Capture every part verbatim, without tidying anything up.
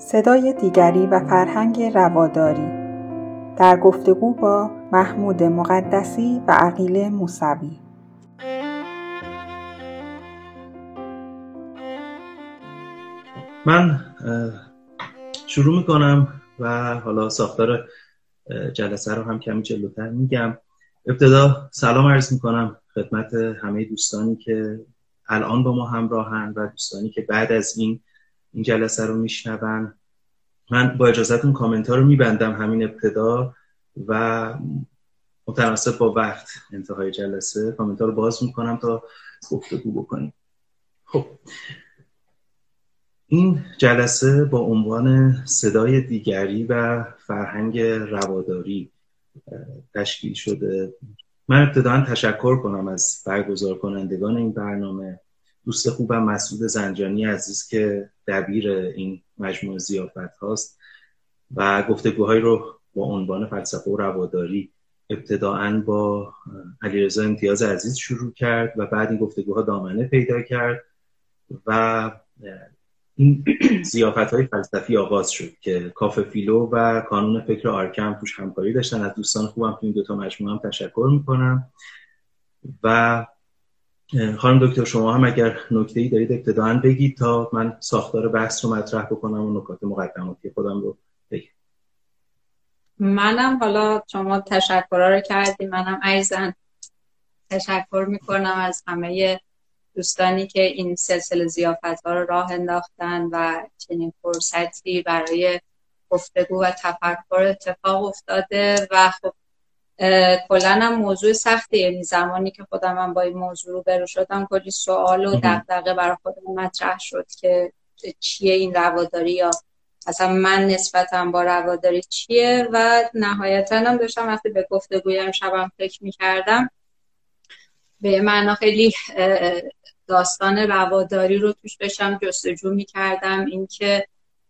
صدای دیگری و فرهنگ رواداری در گفتگو با محمود مقدسی و عقیل موسوی. من شروع میکنم و حالا ساختار جلسه رو هم کمی جلوتر میگم. ابتدا سلام عرض میکنم خدمت همه دوستانی که الان با ما همراهن و دوستانی که بعد از این این جلسه رو میشنون. من با اجازهتون کامنت ها رو میبندم همین ابتدا و متناسب با وقت انتهای جلسه کامنت ها رو باز میکنم تا گفتگو بکنیم. خب این جلسه با عنوان صدای دیگری و فرهنگ رواداری تشکیل شده. من ابتداً تشکر کنم از برگزار کنندگان این برنامه، دوست خوبم مسعود زنجانی عزیز که دبیر این مجموعه ضیافت هاست و گفتگوهایی رو با عنوان فلسفه و رواداری ابتداً با علیرضا امتیاز عزیز شروع کرد و بعد این گفتگوها دامنه پیدا کرد و این ضیافت‌های فلسفی آغاز شد که کافه فیلو و کانون فکر آرکم توش همکاری داشتن. از دوستان خوبم تو این دوتا مجموعه هم تشکر میکنم و خانم دکتر شما هم اگر نکته‌ای دارید ابتداً بگید تا من ساختار بحث رو مطرح بکنم و نکات مقدماتی خودم رو بگم. منم حالا شما تشکرها رو کردیم، منم عزیزاً تشکر میکنم از همه دوستانی که این سلسله ضیافت‌ها رو راه انداختن و چنین فرصتی برای گفتگو و تفکر اتفاق افتاده و خب کلاً هم موضوع سختیه. یعنی زمانی که خودم هم با این موضوع روبرو شدم کلی سوال و دغدغه برای خودم مطرح شد که چیه این رواداری یا اصلا من نسبتم با رواداری چیه و نهایتاً هم داشتم وقتی به گفتگوی امشبم فکر می‌کردم به معنا خیلی داستان رواداری رو توش داشتم جستجو می‌کردم، اینکه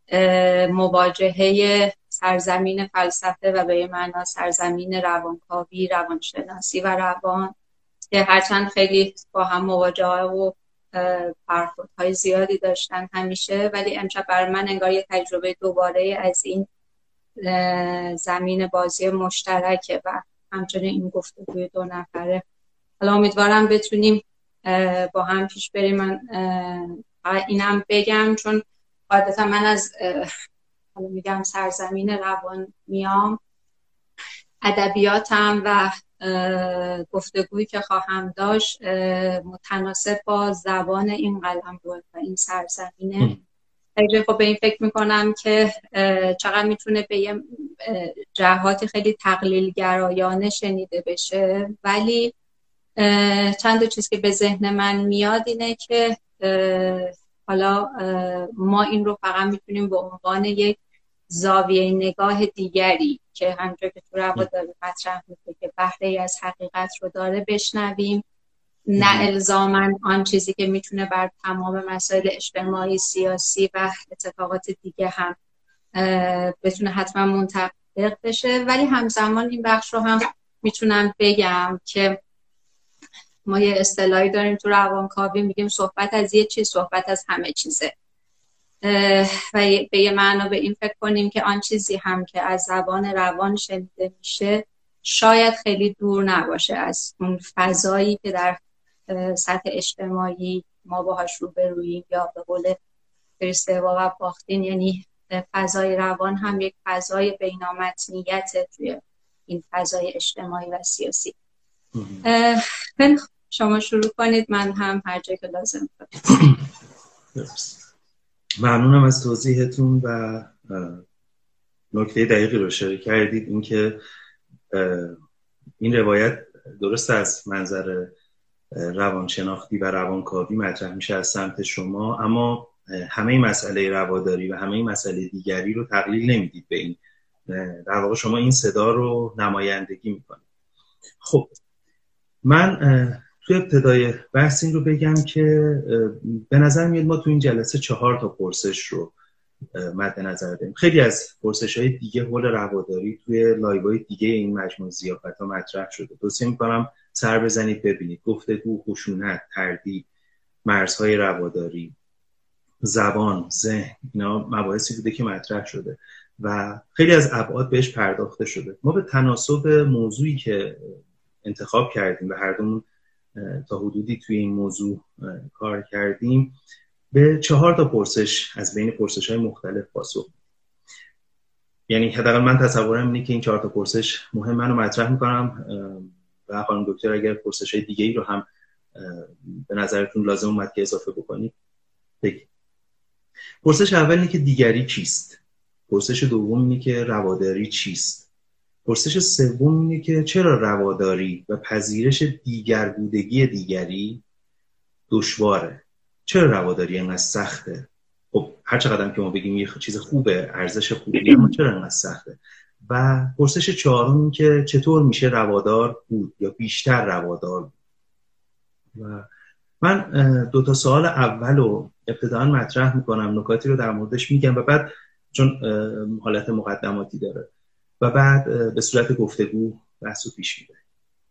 مواجهه سرزمین فلسفه و به معنا سرزمین روانکاوی، روانشناسی و روان که هرچند خیلی با هم مواجهه و برخوردهای زیادی داشتن همیشه، ولی امشب برای من انگار یه تجربه دوباره از این زمین بازی مشترکه و همچنین این گفتگوی دو نفره. حالا امیدوارم بتونیم با هم پیش بریم. من اینم بگم چون عادتا من از حالا میگم سرزمین روان میام، ادبیاتم و گفتگویی که خواهم داشت متناسب با زبان این قلمرو و این سرزمینه. خیلی خب به این فکر میکنم که چقدر میتونه به یه جهاتی خیلی تقلیل گرایانه شنیده بشه، ولی چند تا چیز که به ذهن من میاد اینه که حالا ما این رو فقط میتونیم به عنوان یک زاویه نگاه دیگری که همونجور که تو رواداری مطرح میشه که بهره‌ای از حقیقت رو داره بشنویم، نه الزاماً آن چیزی که میتونه بر تمام مسائل اجتماعی، سیاسی و اتفاقات دیگه هم بتونه حتما منطبق بشه. ولی همزمان این بخش رو هم میتونم بگم که ما یه اصطلاحی داریم تو روانکاوی، میگیم صحبت از یه چیز صحبت از همه چیزه و به یه معنا به این فکر کنیم که آن چیزی هم که از زبان روان شنیده میشه شاید خیلی دور نباشه از اون فضایی که در سطح اجتماعی ما باهاش روبروییم، یا به قول فریستوا و باختین یعنی فضای روان هم یک فضای بینامتنیت توی این فضای اجتماعی و سیاسی. شما شروع کنید، من هم هر جایی که لازم باشه. ممنونم از توضیحتون و نکته دقیقی رو اشاره کردید، اینکه این روایت درست از منظر روانشناختی و روانکاوی مطرح میشه از سمت شما، اما همه مسئله رواداری و همه مسئله دیگری رو تقلیل نمیدید به این. در واقع شما این صدا رو نمایندگی میکنید. خب من تو ابتدای بحث این رو بگم که به نظر میاد ما تو این جلسه چهار تا پرسش رو مد نظر داریم. خیلی از پرسش‌های دیگه حول رواداری توی لایوهای دیگه این مجموعه ضیافت‌ها مطرح شده. توصیه می‌کنم سر بزنید ببینید. گفتگو، خشونت، تردید، مرزهای رواداری زبان، ذهن، اینا مباحثی بوده که مطرح شده و خیلی از ابعاد بهش پرداخته شده. ما به تناسب موضوعی که انتخاب کردیم و هر دومون تا حدودی توی این موضوع کار کردیم به چهار تا پرسش از بین پرسش‌های مختلف پاسخ. یعنی حداقل من تصورم اینه که این چهار تا پرسش مهم منو مطرح می‌کنم و خانم دکتر اگر پرسش‌های دیگه‌ای رو هم به نظرتون لازم اومد که اضافه بکنید بگید. پرسش اول اینه که دیگری کیست؟ پرسش دوم اینه که رواداری چیست؟ پرسش سوم اینه که چرا رواداری و پذیرش دیگر بودگی دیگری دشواره؟ چرا رواداری اینقدر سخته؟ خب هر چقدر که ما بگیم یه چیز خوبه، ارزش خوبی، اما چرا اینقدر سخته؟ و پرسش چهارم این که چطور میشه روادار بود یا بیشتر روادار بود؟ و من دو تا سوال اول رو ابتداً مطرح میکنم، نکاتی رو در موردش میگم و بعد چون حالت مقدماتی داره و بعد به صورت گفتگو بحث رو پیش میبریم.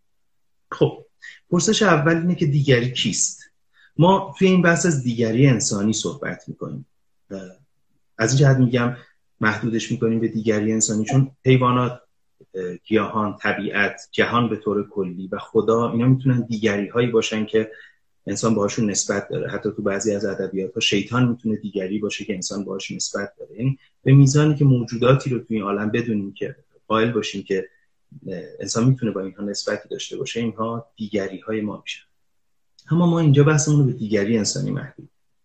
خب پرسش اول اینه که دیگری کیست؟ ما توی این بحث از دیگری انسانی صحبت میکنیم. از این جهت میگم محدودش میکنیم به دیگری انسانی چون حیوانات، گیاهان، طبیعت، جهان به طور کلی و خدا اینا میتونن دیگری هایی باشن که انسان باهاشون نسبت داره. حتی تو بعضی از ادبیات‌ها شیطان میتونه دیگری باشه که انسان باهاش نسبت داره. یعنی به میزانی که موجوداتی رو توی این عالم بدونیم که قائل باشیم که انسان میتونه با اینها نسبتی داشته باشه، اینها دیگری های ما میشن. اما ما اینجا بحثمون رو به دیگری انسانی محدود.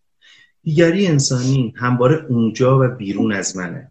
دیگری انسانی همواره اونجا و بیرون از منه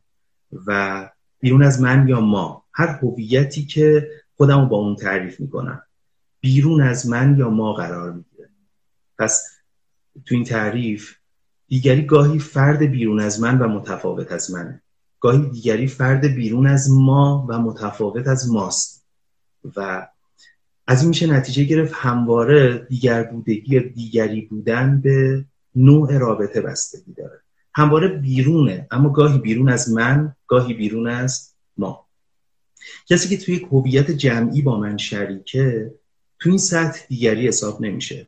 و بیرون از من یا ما، هر هویتی که خودم رو با اون تعریف میکنم بیرون از من یا ما قرار میگیره. پس تو این تعریف دیگری گاهی فرد بیرون از من و متفاوت از منه، گاهی دیگری فرد بیرون از ما و متفاوت از ماست و از این میشه نتیجه گرفت همواره دیگر بودگی یا دیگری بودن به نوع رابطه بستگی داره. همواره بیرونه، اما گاهی بیرون از من، گاهی بیرون از ما. کسی که توی یک هویت جمعی با من شریکه تو این سطح دیگری حساب نمیشه،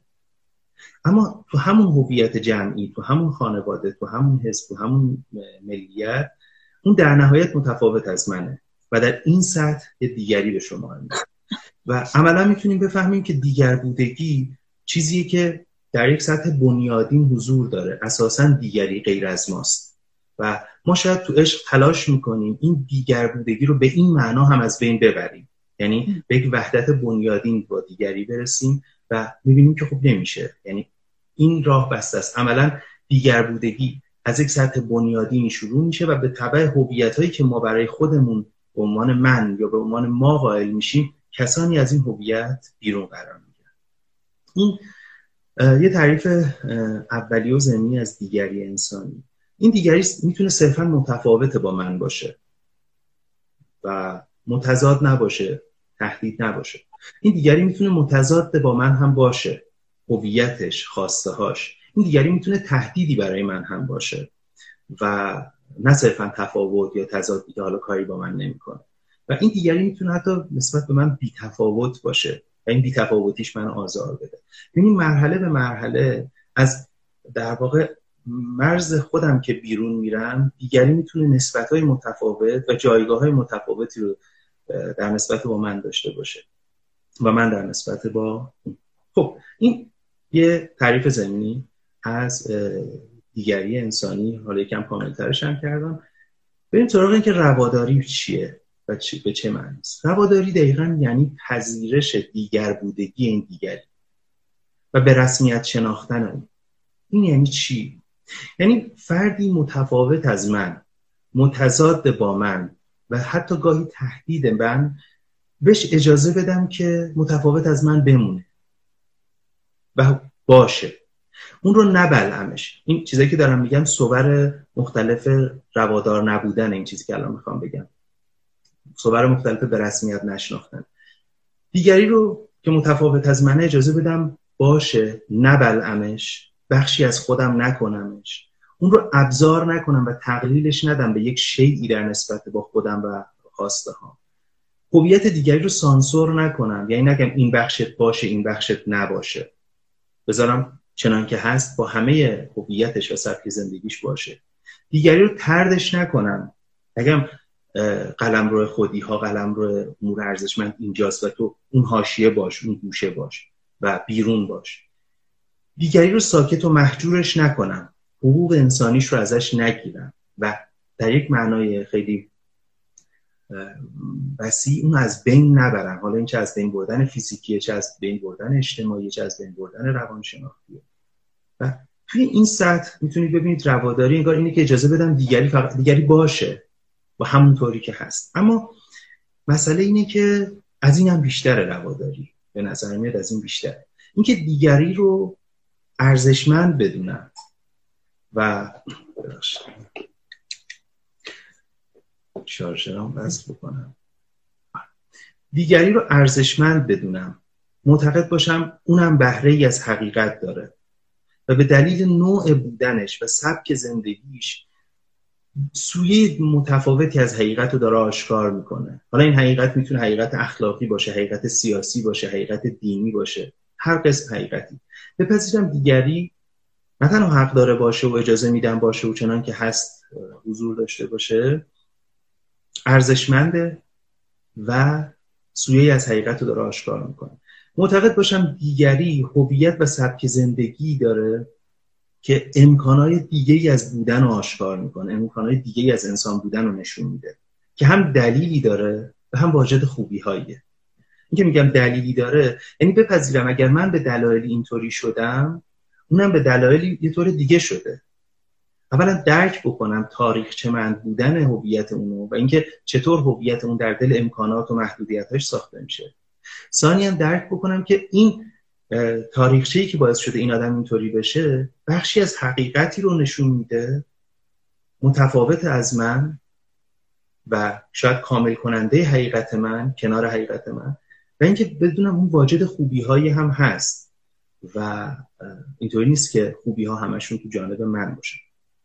اما تو همون هویت جمعی، تو همون خانواده، تو همون حزب، تو همون ملیت، اون در نهایت متفاوت از منه و در این سطح یه دیگری به شما میاد. و عملا میتونیم بفهمیم که دیگر بودگی چیزیه که در یک سطح بنیادین حضور داره، اساساً دیگری غیر از ماست و ما شاید تو عشق تلاش میکنیم این دیگر بودگی رو به این معنا هم از بین ببریم، یعنی به یک وحدت بنیادین با دیگری برسیم و میبینیم که خب نمیشه، یعنی این راه بسته است. عملا دیگر بودگی از یک سطح بنیادینی شروع میشه و به تبع هویتایی که ما برای خودمون به عنوان من یا به عنوان ما قائل میشیم، کسانی از این هویت بیرون قرار میگیرن. این یه تعریف اولیه و ضمنی از دیگری انسانی. این دیگری میتونه صرفا متفاوت با من باشه و متضاد نباشه، تهدید نباشه. این دیگری میتونه متضاد با من هم باشه، هویتش، خواسته هاش. این دیگری میتونه تهدیدی برای من هم باشه و نه صرفا تفاوت یا تضادی که حالا کاری با من نمیکنه. و این دیگری میتونه حتی نسبت به من بی تفاوت باشه و این بی تفاوتیش من آزار بده. یعنی مرحله به مرحله از در واقع مرز خودم که بیرون میرم، دیگری میتونه نسبت‌های متفاوت و جایگاه‌های متفاوتی رو در نسبت با من داشته باشه و من در نسبت با اون. خب این یه تعریف ضمنی از دیگری انسانی. حالا یکم کامل‌ترش هم کردم. بریم سراغ این که رواداری چیه و چی به چه معنی است. رواداری دقیقاً یعنی پذیرش دیگر بودگی این دیگری و به رسمیت شناختن اون. این یعنی چی؟ یعنی فردی متفاوت از من، متضاد با من و حتی گاهی تهدید من، بهش اجازه بدم که متفاوت از من بمونه و باشه، اون رو نبلعمش. این چیزایی که دارم میگم صور مختلف روادار نبودن، این چیزی که الان میخوام بگم صور مختلف به رسمیت نشناختن. دیگری رو که متفاوت از من اجازه بدم باشه، نبلعمش، بخشی از خودم نکنمش، اون رو ابزار نکنم و تقلیلش ندم به یک شیئی در نسبت با خودم و خواسته ها. هویت دیگری رو سانسور نکنم، یعنی نگم این بخشت باشه این بخشت نباشه، بذارم چنان که هست با همه هویتش و سبک زندگیش باشه. دیگری رو طردش نکنم. اگم قلمرو خودی ها، قلمرو امور ارزشمند اینجاست و تو اون حاشیه باش، اون گوشه باش و بیرون باش. دیگری رو ساکت و محجورش نکنم، حقوق انسانیش رو ازش نگیرم و در یک معنای خیلی وسیع اون از بین نبرم. حالا این چه از بین بردن فیزیکیه، چه از بین بردن اجتماعی، چه از بین بردن روانشناختیه. و توی این سطح میتونید ببینید رواداری انگار اینه که اجازه بدم دیگری فقط دیگری باشه و همونطوری که هست. اما مسئله اینه که از این هم بیشتره رواداری، به نظر میاد از این بیشتره. اینکه دیگری رو ارزشمند بدونم و شارژرام وصل بکنم، دیگری رو ارزشمند بدونم، معتقد باشم اونم بهره ای از حقیقت داره و به دلیل نوع بودنش و سبک زندگیش سویه متفاوتی از حقیقت رو داره آشکار میکنه. حالا این حقیقت میتونه حقیقت اخلاقی باشه، حقیقت سیاسی باشه، حقیقت دینی باشه، هر قسم حقیقتی. بپذیرم دیگری نه تنها حق داره باشه و اجازه میدم باشه و چنان که هست حضور داشته باشه، ارزشمنده و سویه از حقیقت رو داره آشکار میکنه. معتقد باشم دیگری هویت و سبک زندگی داره که امکانهای دیگه‌ای از بودن رو آشکار میکنه، امکانهای دیگه‌ای از انسان بودن رو نشون میده که هم دلیلی داره و هم واجد خوبی‌هاییه. این که میگم دلیلی داره یعنی بپذیرم اگر من به دلایلی اینطوری شدم، اونم به دلایلی یه طور دیگه شده. اولا درک بکنم تاریخچه‌مند بودن هویت اونو و اینکه چطور هویت اون در دل امکانات و محدودیت‌هاش ساخته میشه. ثانیاً درک بکنم که این تاریخچه‌ای که باعث شده این آدم اینطوری بشه بخشی از حقیقتی رو نشون میده متفاوت از من و شاید کامل کننده حقیقت من کنار حقیقت من، و اینکه بدونم اون واجد خوبی‌هایی هم هست و اینطوری نیست که خوبی‌ها همشون تو جانب من باشه.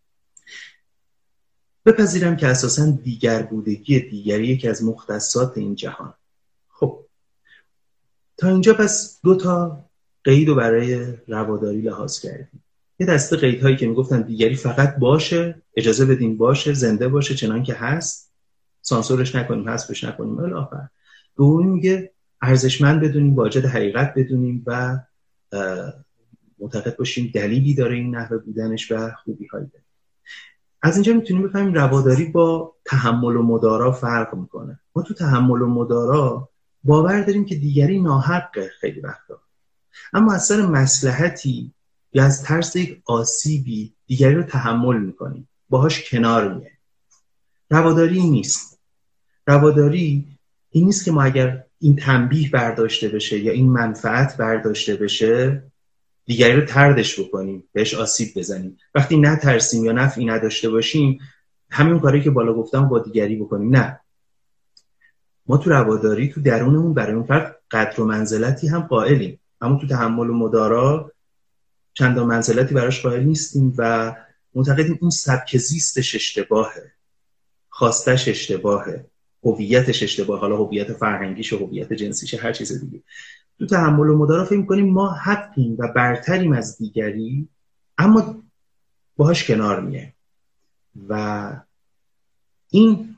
بپذیرم که اساساً دیگر بودگی دیگری یکی از مختصات این جهان. خب تا اینجا پس دو تا قید رو برای رواداری لحاظ کردیم. یه دسته قیدهایی که میگفتن دیگری فقط باشه، اجازه بدیم باشه، زنده باشه چنان که هست، سانسورش نکنیم، حذفش نکنیم الی آخر. دومی میگه ارزشمند بدونیم، واجد حقیقت بدونیم و معتقد باشیم دلیلی داره این نحوه بودنش و خوبی‌هایی داره. از اینجا میتونیم بفهمیم رواداری با تحمل و مدارا فرق میکنه. ما تو تحمل و مدارا باور داریم که دیگری ناحقه خیلی وقتا، اما از سر مصلحتی یا از ترس یک آسیبی دیگری رو تحمل میکنیم، باهاش کنار میایم. رواداری این نیست. رواداری این نیست که ما اگر این تنبیه برداشته بشه یا این منفعت برداشته بشه دیگری رو طردش بکنیم، بهش آسیب بزنیم. وقتی نترسیم یا نفعی نداشته باشیم همین کاری که بالا گفتم با دیگری بکنیم. نه، ما تو رواداری تو درونمون برای اون فرد قدر و منزلتی هم قائلیم، اما تو تحمل و مدارا چندان منزلتی براش قائل نیستیم و معتقدیم اون سبک زیستش اشتباهه، خواستش اشتباهه، هویتش اشتباه، حالا هویت فرهنگیش و هویت جنسیش هر چیز دیگه. تو تحمل و مدارا فکر می‌کنیم ما حقیم و برتریم از دیگری، اما باهاش کنار میایم و این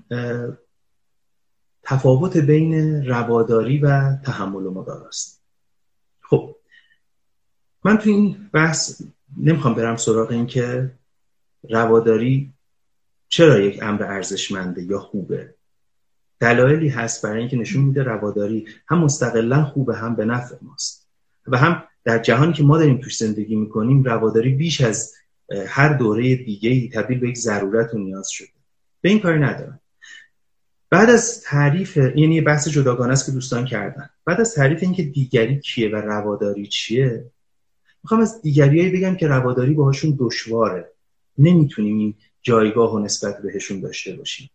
تفاوت بین رواداری و تحمل و مدارا است. خب من تو این بحث نمیخوام برم سراغ این که رواداری چرا یک امر ارزشمنده یا خوبه. دلایلی هست برای اینکه نشون میده رواداری هم مستقلاً خوبه هم به نفع ماست و هم در جهانی که ما داریم توش زندگی میکنیم رواداری بیش از هر دوره دیگه‌ای تبدیل به یک ضرورت و نیاز شده. به این کاری ندارم. بعد از تعریف، یعنی یه بحث جداگانه است که دوستان کردن، بعد از تعریف اینکه دیگری کیه و رواداری چیه، میخوام از دیگریایی بگم که رواداری باهاشون دشواره، نمیتونیم این جایگاه و نسبت بهشون داشته باشیم.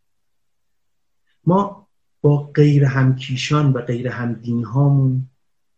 ما با غیر همکیشان و غیر همدین هامون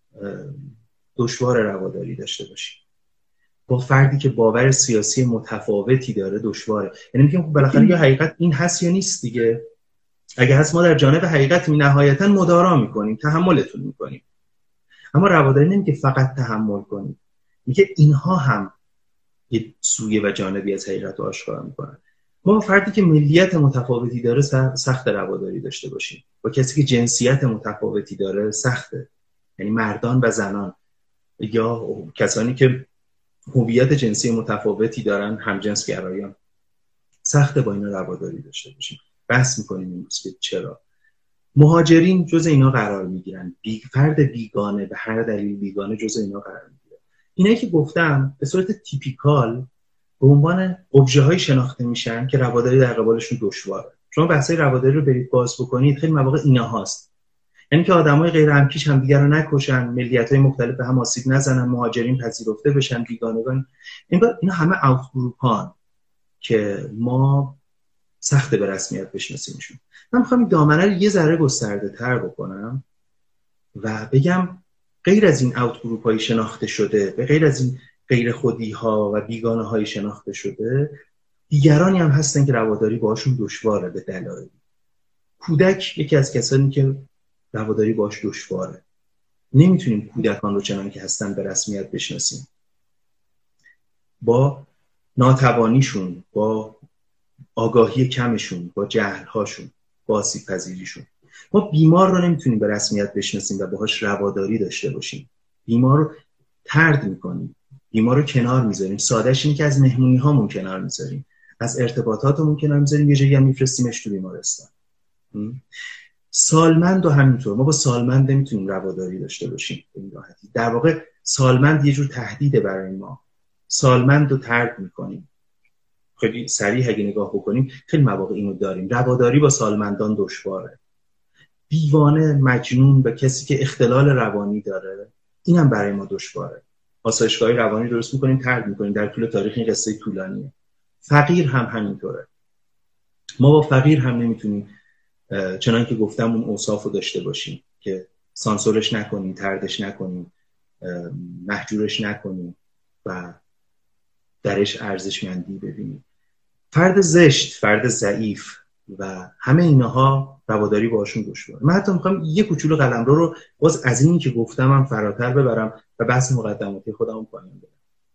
دشوار رواداری داشته باشیم. با فردی که باور سیاسی متفاوتی داره دشواره. یعنی میگم خب بالاخره یا حقیقت این هست یا نیست دیگه. اگه هست ما در جانب حقیقت می نهایتا مدارا میکنیم، تحملتون میکنیم. اما رواداری نمیگه فقط تحمل کنیم. میگه اینها هم یه سویه و جانبی از حقیقت رو آشکار میکنن. ما با فردی که ملیت متفاوتی داره سخت رواداری داشته باشیم، با کسی که جنسیت متفاوتی داره سخته، یعنی مردان و زنان یا کسانی که هویت جنسی متفاوتی دارن، همجنس گرایان، سخته با اینا رواداری داشته باشیم. بحث میکنیم امروز که چرا مهاجرین جز اینا قرار میگیرن، بی فرد بیگانه به هر دلیل بیگانه جز اینا قرار میگیره. اینایی که گفتم به صورت تیپیکال به عنوان ابژه های شناخته میشن که رواداری در قبالشون دشواره. شما بحثای رواداری رو برید باز بکنید، خیلی مواقع اینا هاست، یعنی که آدمای غیر همکیش هم دیگر رو نکشن، ملیت‌های مختلف به هم آسیب نزنن، مهاجرین پذیرفته بشن، بیگانگان. اینا اینا همه اوت گروپان که ما سخت به رسمیت بشناسیمشون. من میخوام این دامنه رو یه ذره گسترده تر بکنم و بگم غیر از این اوت گروپ های شناخته شده، به غیر از این غیر خودی ها و بیگانه های شناخته شده، دیگرانی هم هستن که رواداری باشون دشواره به دلایلی. کودک یکی از کسانی که رواداری باش دشواره. نمیتونیم کودکان رو چنان که هستن به رسمیت بشناسیم. با ناتوانیشون، با آگاهی کمشون، با جهلهاشون، با آسیب پذیریشون. ما بیمار رو نمیتونیم به رسمیت بشناسیم و باهاش رواداری داشته باشیم. بیمار رو طرد میکنیم، بیمار رو کنار میذاریم. سادهش اینه که از مهمونی هامون کنار میذاریم، از ارتباطاتمون کنار میذاریم، یه جایی هم میفرستیمش تو بیمارستان. سالمند و همینطور. ما با سالمند نمیتونیم رواداری داشته باشیم به این راحتی. در واقع سالمند یه جور تهدیده برای ما. سالمند رو طرد میکنیم. خیلی سریع اگه نگاه بکنیم خیلی مواقع اینو داریم. رواداری با سالمندان دشواره. دیوانه، مجنون و کسی که اختلال روانی داره، اینم برای ما دشواره. آسایشگاه روانی درست میکنیم، طرد میکنیم. در طول تاریخ این قصه طولانیه. فقیر هم همینطوره. ما با فقیر هم نمیتونیم چنان که گفتم اون اوصاف رو داشته باشیم که سانسورش نکنیم، طردش نکنیم، محجورش نکنیم و درش ارزشمندی ببینیم. فرد زشت، فرد ضعیف و همه اینها رواداری باشون دشواره. من حتی میخوام یه کوچولو قلمرو رو باز از اینی که گفتم هم فراتر ببرم و بحث مقدماتی خودمون پایین بدم.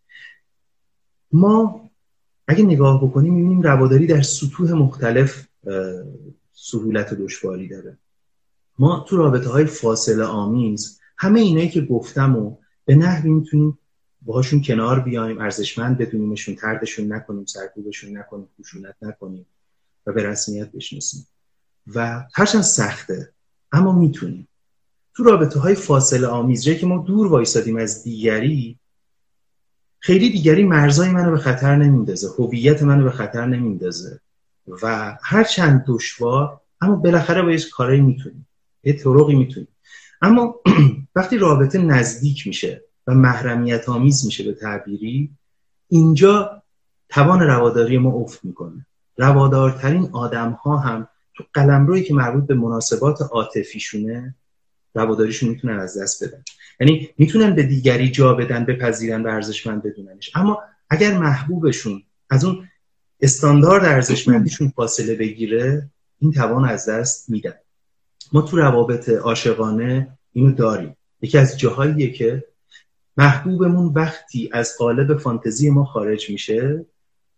ما اگه نگاه بکنیم میبینیم رواداری در سطوح مختلف سهولت و دشواری داره. ما تو رابطه‌های فاصله آمیز همه اینایی که گفتم و به نحوی میتونیم باهاشون کنار بیایم، ارزشمند بدونیمشون، طردشون نکنیم، سرکوبشون نکنیم، خشونت نکنیم و به رسمیت بشناسیم. و هرچند سخته اما میتونیم. تو رابطه‌های فاصله آمیز جایی که ما دور وایسادیم از دیگری، خیلی دیگری مرزای منو به خطر نمیندازه، هویت منو به خطر نمیندازه و هرچند دشوار اما بالاخره با یه کاری میتونیم، یه طرقی میتونیم. اما وقتی رابطه نزدیک میشه و محرمیت آمیز میشه به تعبیری، اینجا توان رواداری ما افت میکنه. روادارترین آدم ها هم تو قلمرویی که مربوط به مناسبات عاطفیشونه رواداریشون میتونن از دست بدن. یعنی میتونن به دیگری جا بدن، بپذیرن و ارزشمند بدوننش، اما اگر محبوبشون از اون استاندارد ارزشمندیشون فاصله بگیره، این توان از دست میدن. ما تو روابط عاشقانه اینو داریم. یکی از جاهاییه که محبوبمون وقتی از قالب فانتزی ما خارج میشه،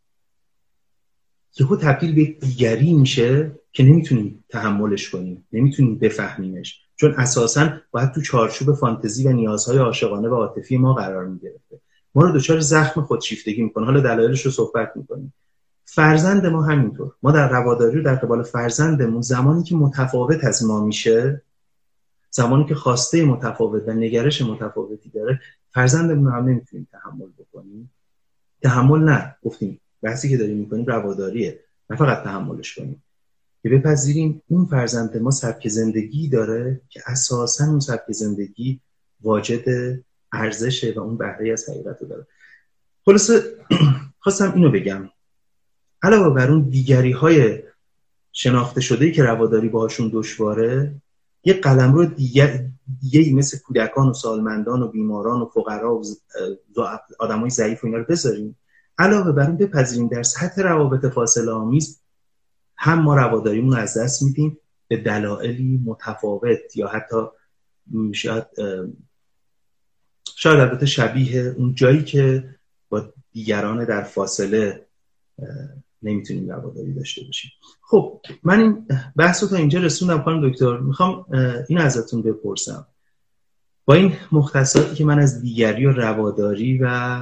یهو تبدیل به دیگری میشه که نمیتونیم تحملش کنیم، نمیتونیم بفهمیمش، چون اساساً باید تو چارچوب فانتزی و نیازهای عاشقانه و عاطفی ما قرار میگرفته. ما رو دچار زخم خودشیفتگی میکنه. حالا دلایلش رو صحبت میکنیم. فرزند ما همینطور. ما در رواداری رو در قبال فرزندمون زمانی که متفاوت از ما میشه، زمانی که خواسته متفاوت و نگرش متفاوتی داره، فرزندمون رو هم نمیتونیم تحمل بکنیم. تحمل نه، گفتیم بحثی که داریم میکنیم رواداریه، نه فقط تحملش کنیم، که بپذیریم اون فرزند ما سبک زندگی داره که اساساً اون سبک زندگی واجد ارزشه و اون بهره از حقیقت رو داره. خلاصه خواستم اینو بگم. علاوه بر اون دیگری های شناخته شده‌ای که رواداری باهاشون دشواره، یه قلمرو دیگه دیگه‌ای مثل کودکان و سالمندان و بیماران و فقرا و آدمای ضعیف و اینا رو بذاریم. علاوه بر اون بپذیریم در سطح روابط فاصله آمیز هم ما رواداریمون رو از دست میدیم به دلایلی متفاوت یا حتی شاید شاید البته شبیه اون جایی که با دیگران در فاصله نمیتونیم رواداری داشته باشیم. خب من این بحث رو تا اینجا رسوندم خانم دکتر. میخوام این ازتون بپرسم، با این مختصاتی که من از دیگری و رواداری و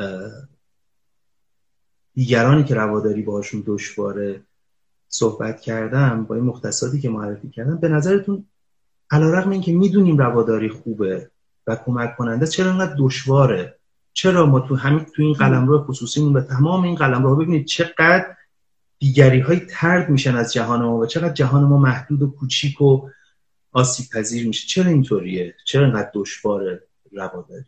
دیگرانی که رواداری باهاشون دشواره صحبت کردم، با این مختصاتی که معرفی کردم، به نظرتون علیرغم اینکه میدونیم رواداری خوبه و کمک کننده، چرا انقدر دشواره؟ چرا ما تو همین تو این قلمرو خصوصیمون و تمام این قلمروها ببینید چقدر دیگری های طرد میشن از جهان ما و چقدر جهان ما محدود و کوچیک و آسیب پذیر میشه. چرا اینطوریه؟ چرا انقدر دشواره رواداری؟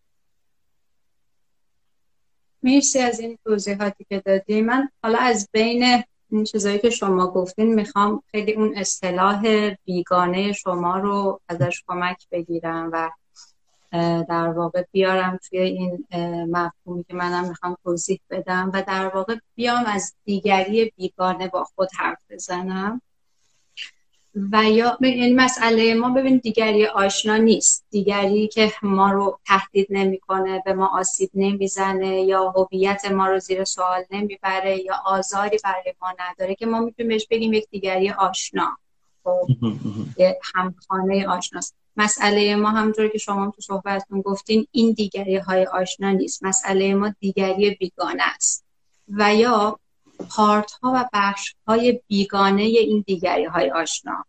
مرسی از این توضیحاتی که دادی. من حالا از بین این چیزایی که شما گفتین میخوام خیلی اون اصطلاح بیگانه شما رو ازش کمک بگیرم و در واقع بیارم توی این مفهومی که منم میخوام توضیح بدم و در واقع بیام از دیگری بیگانه با خود حرف بزنم. و یا این مسئله ما ببین دیگری آشنا نیست، دیگری که ما رو تهدید نمیکنه، به ما آسیب نمیزنه یا هویت ما رو زیر سوال نمیبره یا آزاری برای ما نداره که ما میتونیم بهش بگیم یک دیگری آشنا، خب یه همخانه آشناست. مسئله ما همونطور که شما تو صحبتتون گفتین این دیگری های آشنا نیست، مسئله ما دیگری بیگانه است و یا پارت ها و بخش های بیگانه این دیگری های آشنا.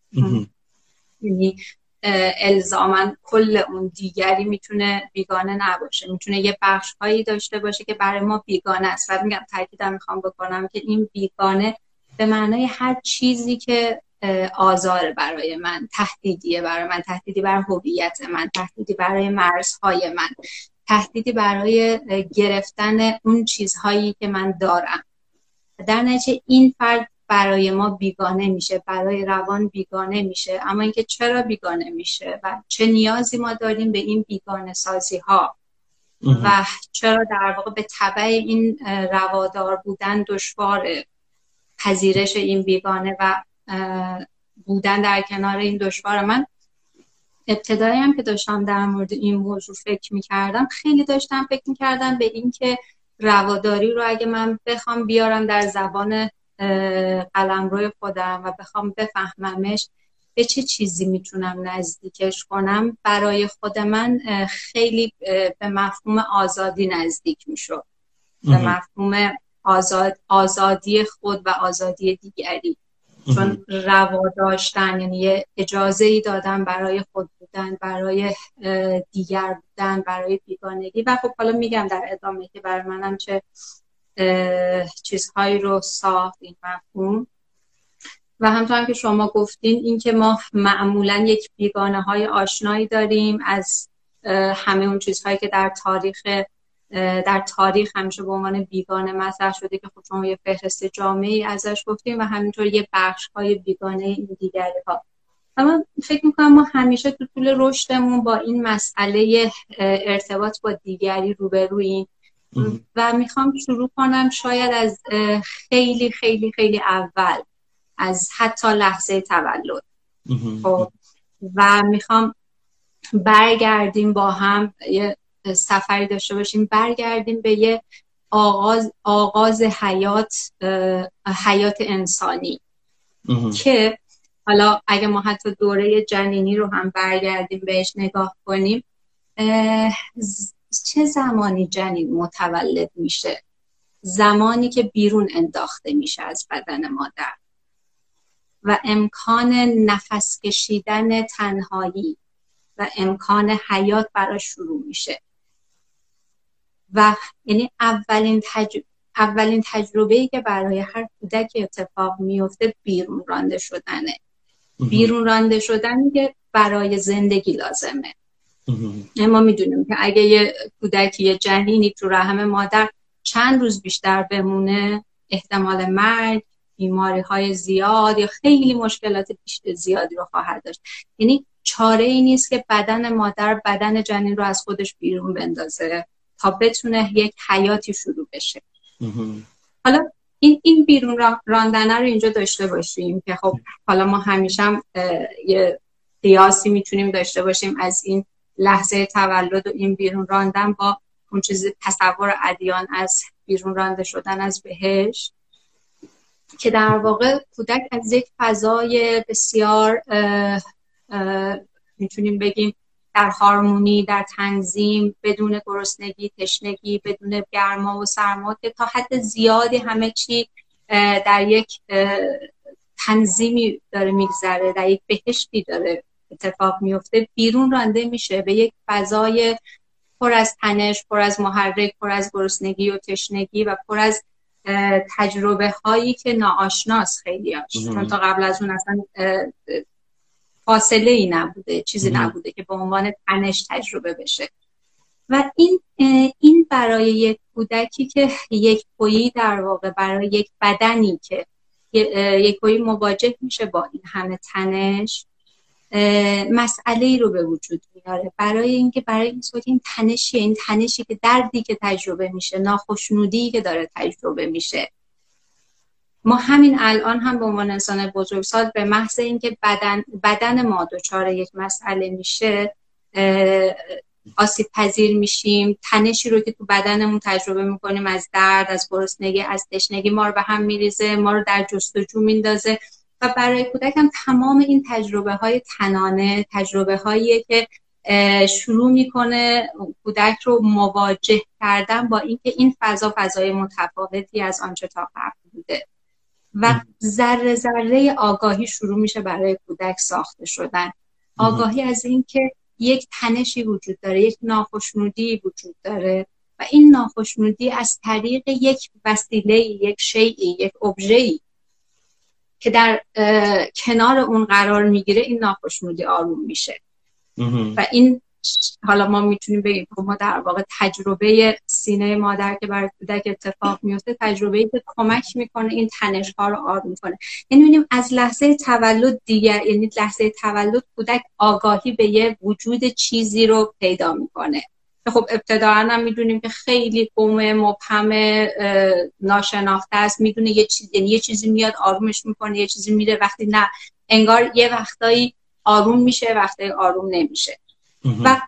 یعنی الزاماً کل اون دیگری میتونه بیگانه نباشه، میتونه یه بخش هایی داشته باشه که برای ما بیگانه است. و میگم تاکیدم میخوام بکنم که این بیگانه به معنای هر چیزی که آزار برای من، تهدیدیه برای من، تهدیدی برای هویت من، تهدیدی برای مرزهای من، تهدیدی برای گرفتن اون چیزهایی که من دارم. در نتیجه این فرد برای ما بیگانه میشه، برای روان بیگانه میشه. اما اینکه چرا بیگانه میشه و چه نیازی ما داریم به این بیگانه سازی ها و چرا در واقع به تبع این روادار بودن دشواره پذیرش این بیگانه و بودن در کنار این دشوار. من ابتدایی هم که داشتم در مورد این موضوع فکر میکردم، خیلی داشتم فکر میکردم به این که رواداری رو اگه من بخوام بیارم در زبان قلمرو خودم و بخوام بفهممش، به چه چیزی میتونم نزدیکش کنم، برای خود من خیلی به مفهوم آزادی نزدیک میشد، به مفهوم آزاد، آزادی خود و آزادی دیگری. چون روا داشتن یعنی اجازه ای دادن برای خود بودن، برای دیگر بودن، برای بیگانگی. و خب حالا میگم در ادامه که برای منم چه چیزهایی رو ساخت این مفهوم. و همطور که شما گفتین این که ما معمولا یک بیگانه های آشنایی داریم از همه اون چیزهایی که در تاریخ در تاریخ همیشه به عنوان بیگانه مطرح شده که خود شما یه فهرست جامعی ازش گفتیم و همینطور یه بخش های بیگانه این دیگری ها. اما فکر میکنم ما همیشه تو طول رشدمون با این مسئله ارتباط با دیگری روبرویم و میخوام شروع کنم شاید از خیلی خیلی خیلی اول، از حتی لحظه تولد. خب و میخوام برگردیم با هم یه سفری داشته باشیم، برگردیم به یه آغاز آغاز حیات حیات انسانی که حالا اگه ما حتی دوره جنینی رو هم برگردیم بهش نگاه کنیم، چه زمانی جنین متولد میشه؟ زمانی که بیرون انداخته میشه از بدن مادر و امکان نفس کشیدن تنهایی و امکان حیات براش شروع میشه. و یعنی اولین تجربه اولین تجربه‌ای که برای هر کودک اتفاق میفته بیرون رانده شدنه. بیرون رانده شدنی که برای زندگی لازمه. ما میدونیم که اگه یه کودکی، یه جنینی تو رحم مادر چند روز بیشتر بمونه، احتمال مرگ، بیماری‌های زیاد یا خیلی مشکلات زیادی رو خواهد داشت. یعنی چاره ای نیست که بدن مادر بدن جنین رو از خودش بیرون بندازه تا بتونه یک حیاتی شروع بشه. حالا این این بیرون راندن رو اینجا داشته باشیم که خب حالا ما همیشه هم یه قیاسی میتونیم داشته باشیم از این لحظه تولد و این بیرون راندن با اون چیزی تصور ادیان از بیرون رانده شدن از بهشت، که در واقع کودک از یک فضای بسیار میتونیم بگیم در هارمونی، در تنظیم، بدون گرسنگی، تشنگی، بدون گرما و سرما، که تا حد زیادی همه چی در یک تنظیمی داره میگذره، در یک بهشتی داره اتفاق میفته، بیرون رانده میشه به یک فضای پر از تنش، پر از محرک، پر از گرسنگی و تشنگی و پر از تجربه هایی که ناآشناست خیلیاش، چون تا قبل از اون اصلا فاصله ای نبوده، چیزی نبوده که به عنوان تنش تجربه بشه. و این این برای یک کودکی که یک پویی در واقع برای یک بدنی که یک پویی مواجه میشه با این همه تنش، مسئله‌ای رو به وجود میاره، برای اینکه برای این صورت این تنشی این تنشی که دردی که تجربه میشه، ناخوشنودی که داره تجربه میشه. ما همین الان هم به عنوان انسان بزرگسال به محض اینکه بدن بدن ما دچار یک مسئله میشه، آسیب پذیر میشیم، تنشی رو که تو بدنمون تجربه میکنیم از درد، از گرسنگی، از تشنگی، ما رو به هم میریزه، ما رو در جستجو میندازه. و برای کودک هم تمام این تجربه های تنانه، تجربه هاییه که شروع میکنه کودک رو مواجه کردن با اینکه این فضا فضای متفاوتی از آنچه تا قبل بوده و ذره ذره آگاهی شروع میشه برای کودک ساخته شدن. آگاهی از اینکه یک تنشی وجود داره، یک ناخوشنودی وجود داره و این ناخوشنودی از طریق یک وسیله، یک شیئی، یک ابژه‌ای که در کنار اون قرار میگیره، این ناخوشنودی آروم میشه. و این حالا ما میتونیم بگیم ما در واقع تجربه سینه مادر که برای کودک اتفاق میفته، تجربه‌ای که کمک میکنه این تنش ها رو آروم کنه. یعنی می‌بینیم از لحظه تولد دیگر، یعنی لحظه تولد کودک آگاهی به یه وجود چیزی رو پیدا میکنه. خب ابتداءً هم میدونیم که خیلی قوم مبهم ناشناخته است، میدونه یه چیز، یعنی یه چیزی میاد آرومش میکنه، یه چیزی میره، وقتی نه انگار یه وقتایی آروم میشه، وقتایی آروم نمیشه. و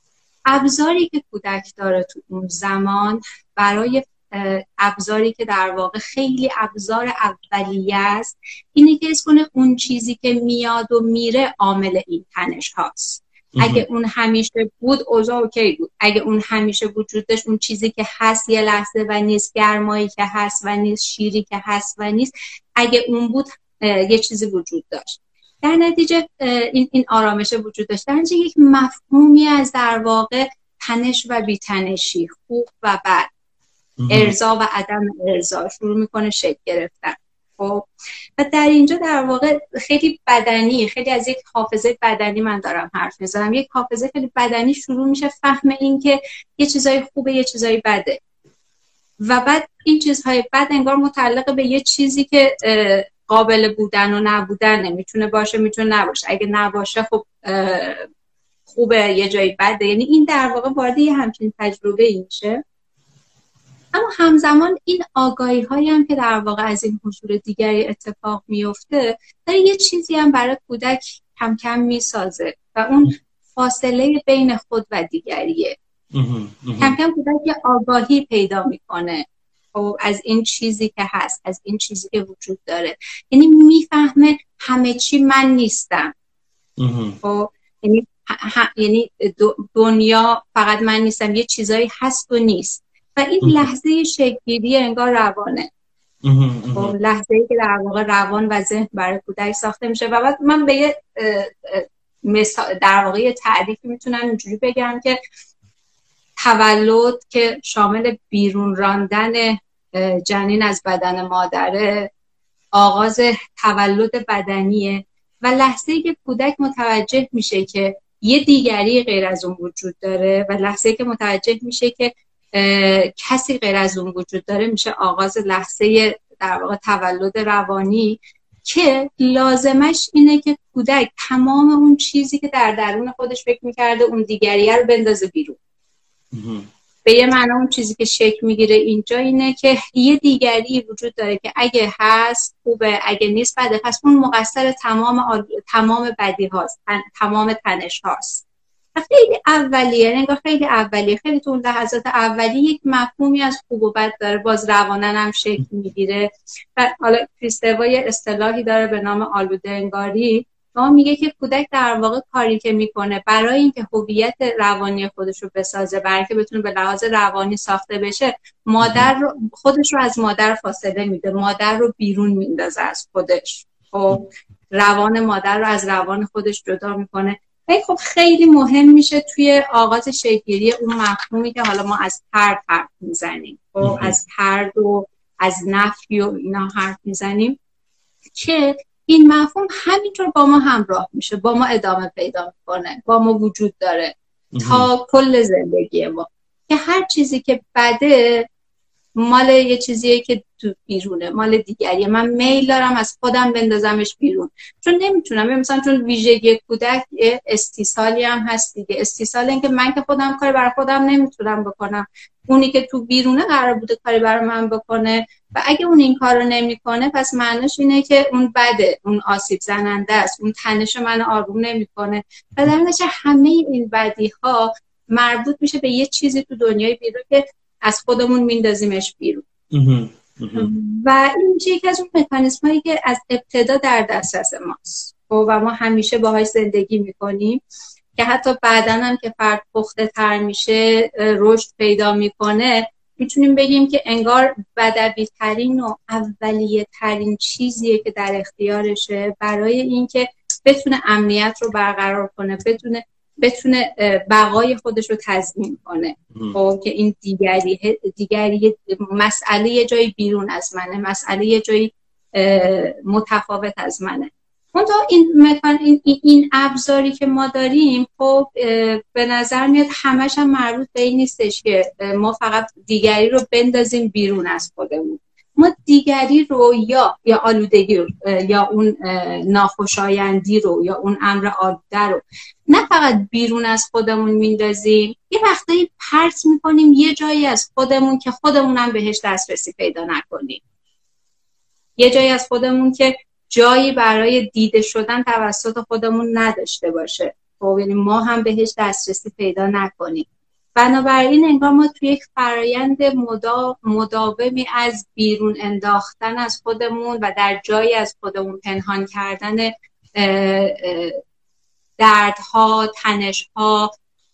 ابزاری که کودک داره تو اون زمان، برای ابزاری که در واقع خیلی ابزار اولیه است، اینه که اس کنه اون چیزی که میاد و میره عامل این تنش هاست. اگه اون همیشه بود اوضاع اوکی بود، اگه اون همیشه وجود داشت، اون چیزی که هست یه لحظه و نیست، گرمایی که هست و نیست، شیری که هست و نیست، اگه اون بود یه چیزی وجود داشت. در نتیجه این این آرامش وجود داشت. در نتیجه یک مفهومی از در واقع تنش و بی‌تنشی، خوب و بد، ارضا و عدم ارضا شروع میکنه شکل گرفتن. خب و در اینجا در واقع خیلی بدنی، خیلی از یک حافظه بدنی من دارم حرف میزنم، یک حافظه خیلی بدنی شروع میشه فهم این که یه چیزای خوبه، یه چیزای بده و بعد این چیزهای بد انگار متعلق به یه چیزی که قابل بودن و نبودن، میتونه باشه میتونه نباشه، اگه نباشه خب خوبه، یه جایی بده. یعنی این در واقع وارد یه همچین تجربه این میشه. اما همزمان این آگاهی هایی هم که در واقع از این حضور دیگری اتفاق میفته، داره یه چیزی هم برای کودک کم کم میسازه و اون فاصله بین خود و دیگریه. کم کم کودک یه آگاهی پیدا میکنه از این چیزی که هست، از این چیزی که وجود داره. یعنی میفهمه همه چی من نیستم. خب یعنی یعنی دنیا فقط من نیستم، یه چیزایی هست و نیست. و این لحظه شکل‌گیری انگار روانه. خب لحظه‌ای که در واقع روان و ذهن برای کودک ساخته میشه. و بعد من به یه مثال در واقع تعریفی میتونم اینجوری بگم که تولد که شامل بیرون راندن جنین از بدن مادره، آغاز تولد بدنیه و لحظه‌ای که کودک متوجه میشه که یه دیگری غیر از اون وجود داره و لحظه‌ای که متوجه میشه که کسی غیر از اون وجود داره، میشه آغاز لحظه در واقع تولد روانی که لازمش اینه که کودک تمام اون چیزی که در درون خودش فکر میکرده اون دیگریه رو بندازه بیرون. به یه معنی اون چیزی که شکل میگیره اینجا اینه که یه دیگری وجود داره که اگه هست خوبه، اگه نیست بده، پس اون مقصر تمام آل... تمام بدی هاست، تن... تمام تنش هاست. خیلی اولیه، انگار خیلی اولیه، خیلی تو اون لحظات اولی یک مفهومی از خوب و بد داره، باز روانن هم شکل میگیره. و حالا کریستوا یه اصطلاحی داره به نام آلوده انگاری، ما میگه که کودک در واقع کاری که میکنه برای اینکه هویت روانی خودش رو بسازه، برای اینکه بتونه به لحاظ روانی ساخته بشه، مادر رو خودش رو از مادر فاصله میده، مادر رو بیرون میندازه از خودش، خب روان مادر رو از روان خودش جدا میکنه. ولی خب خیلی مهم میشه توی آغاز شکل‌گیری اون مفهومی که حالا ما از ترد حرف میزنیم، خب از ترد و از نفی و اینا حرف میزنیم، که این مفهوم همینطور با ما همراه میشه، با ما ادامه پیدا میکنه، با ما وجود داره تا کل زندگی ما، که هر چیزی که بده مال یه چیزیه که تو بیرونه، مال دیگریه. من میل دارم از خودم بندازمش بیرون، چون نمیتونم، مثلا چون ویژگی کودک استیصالی هم هست دیگه، استیصال این که من که خودم کاری برای خودم نمیتونم بکنم، اونی که تو بیرونه قرار بوده کاری برای من بکنه، و اگه اون این کارو نمیکنه پس معنیش اینه که اون بده، اون آسیب زننده است، اون تنش من آروم نمیکنه. و در نتیجه همه این بدی ها مربوط میشه به یه چیزی تو دنیای بیرون که از خودمون میندازیمش بیرون. و این میشه یکی از اون مکانیزم هایی که از ابتدا در دسترس ماست و ما همیشه باهاش زندگی میکنیم، که حتی بعداً هم که فرد پخته تر میشه، رشد پیدا میکنه، میتونیم بگیم که انگار بدوی ترین و اولیه ترین چیزیه که در اختیارشه برای اینکه بتونه امنیت رو برقرار کنه، بتونه بتونه بقای خودش رو تضمین کنه. خب که این دیگری دیگری مسئله یه جایی بیرون از منه، مسئله یه جایی متفاوت از منه. منتها این مکان این, این ابزاری که ما داریم، خب به نظر میاد همش هم مربوط به این نیستش که ما فقط دیگری رو بندازیم بیرون از خودمون. ما دیگری رو یا یا آلودگی رو یا اون ناخوشایندی رو یا اون امر آلوده رو نه فقط بیرون از خودمون میندازیم، یه وقتایی پرت میکنیم یه جایی از خودمون که خودمون هم بهش دسترسی پیدا نکنیم، یه جایی از خودمون که جایی برای دیده شدن توسط خودمون نداشته باشه، خب یعنی ما هم بهش دسترسی پیدا نکنیم. بنابراین انگار ما توی یک فرایند مدا... مداومی از بیرون انداختن از خودمون و در جایی از خودمون پنهان کردن اه، اه، دردها، تنشها،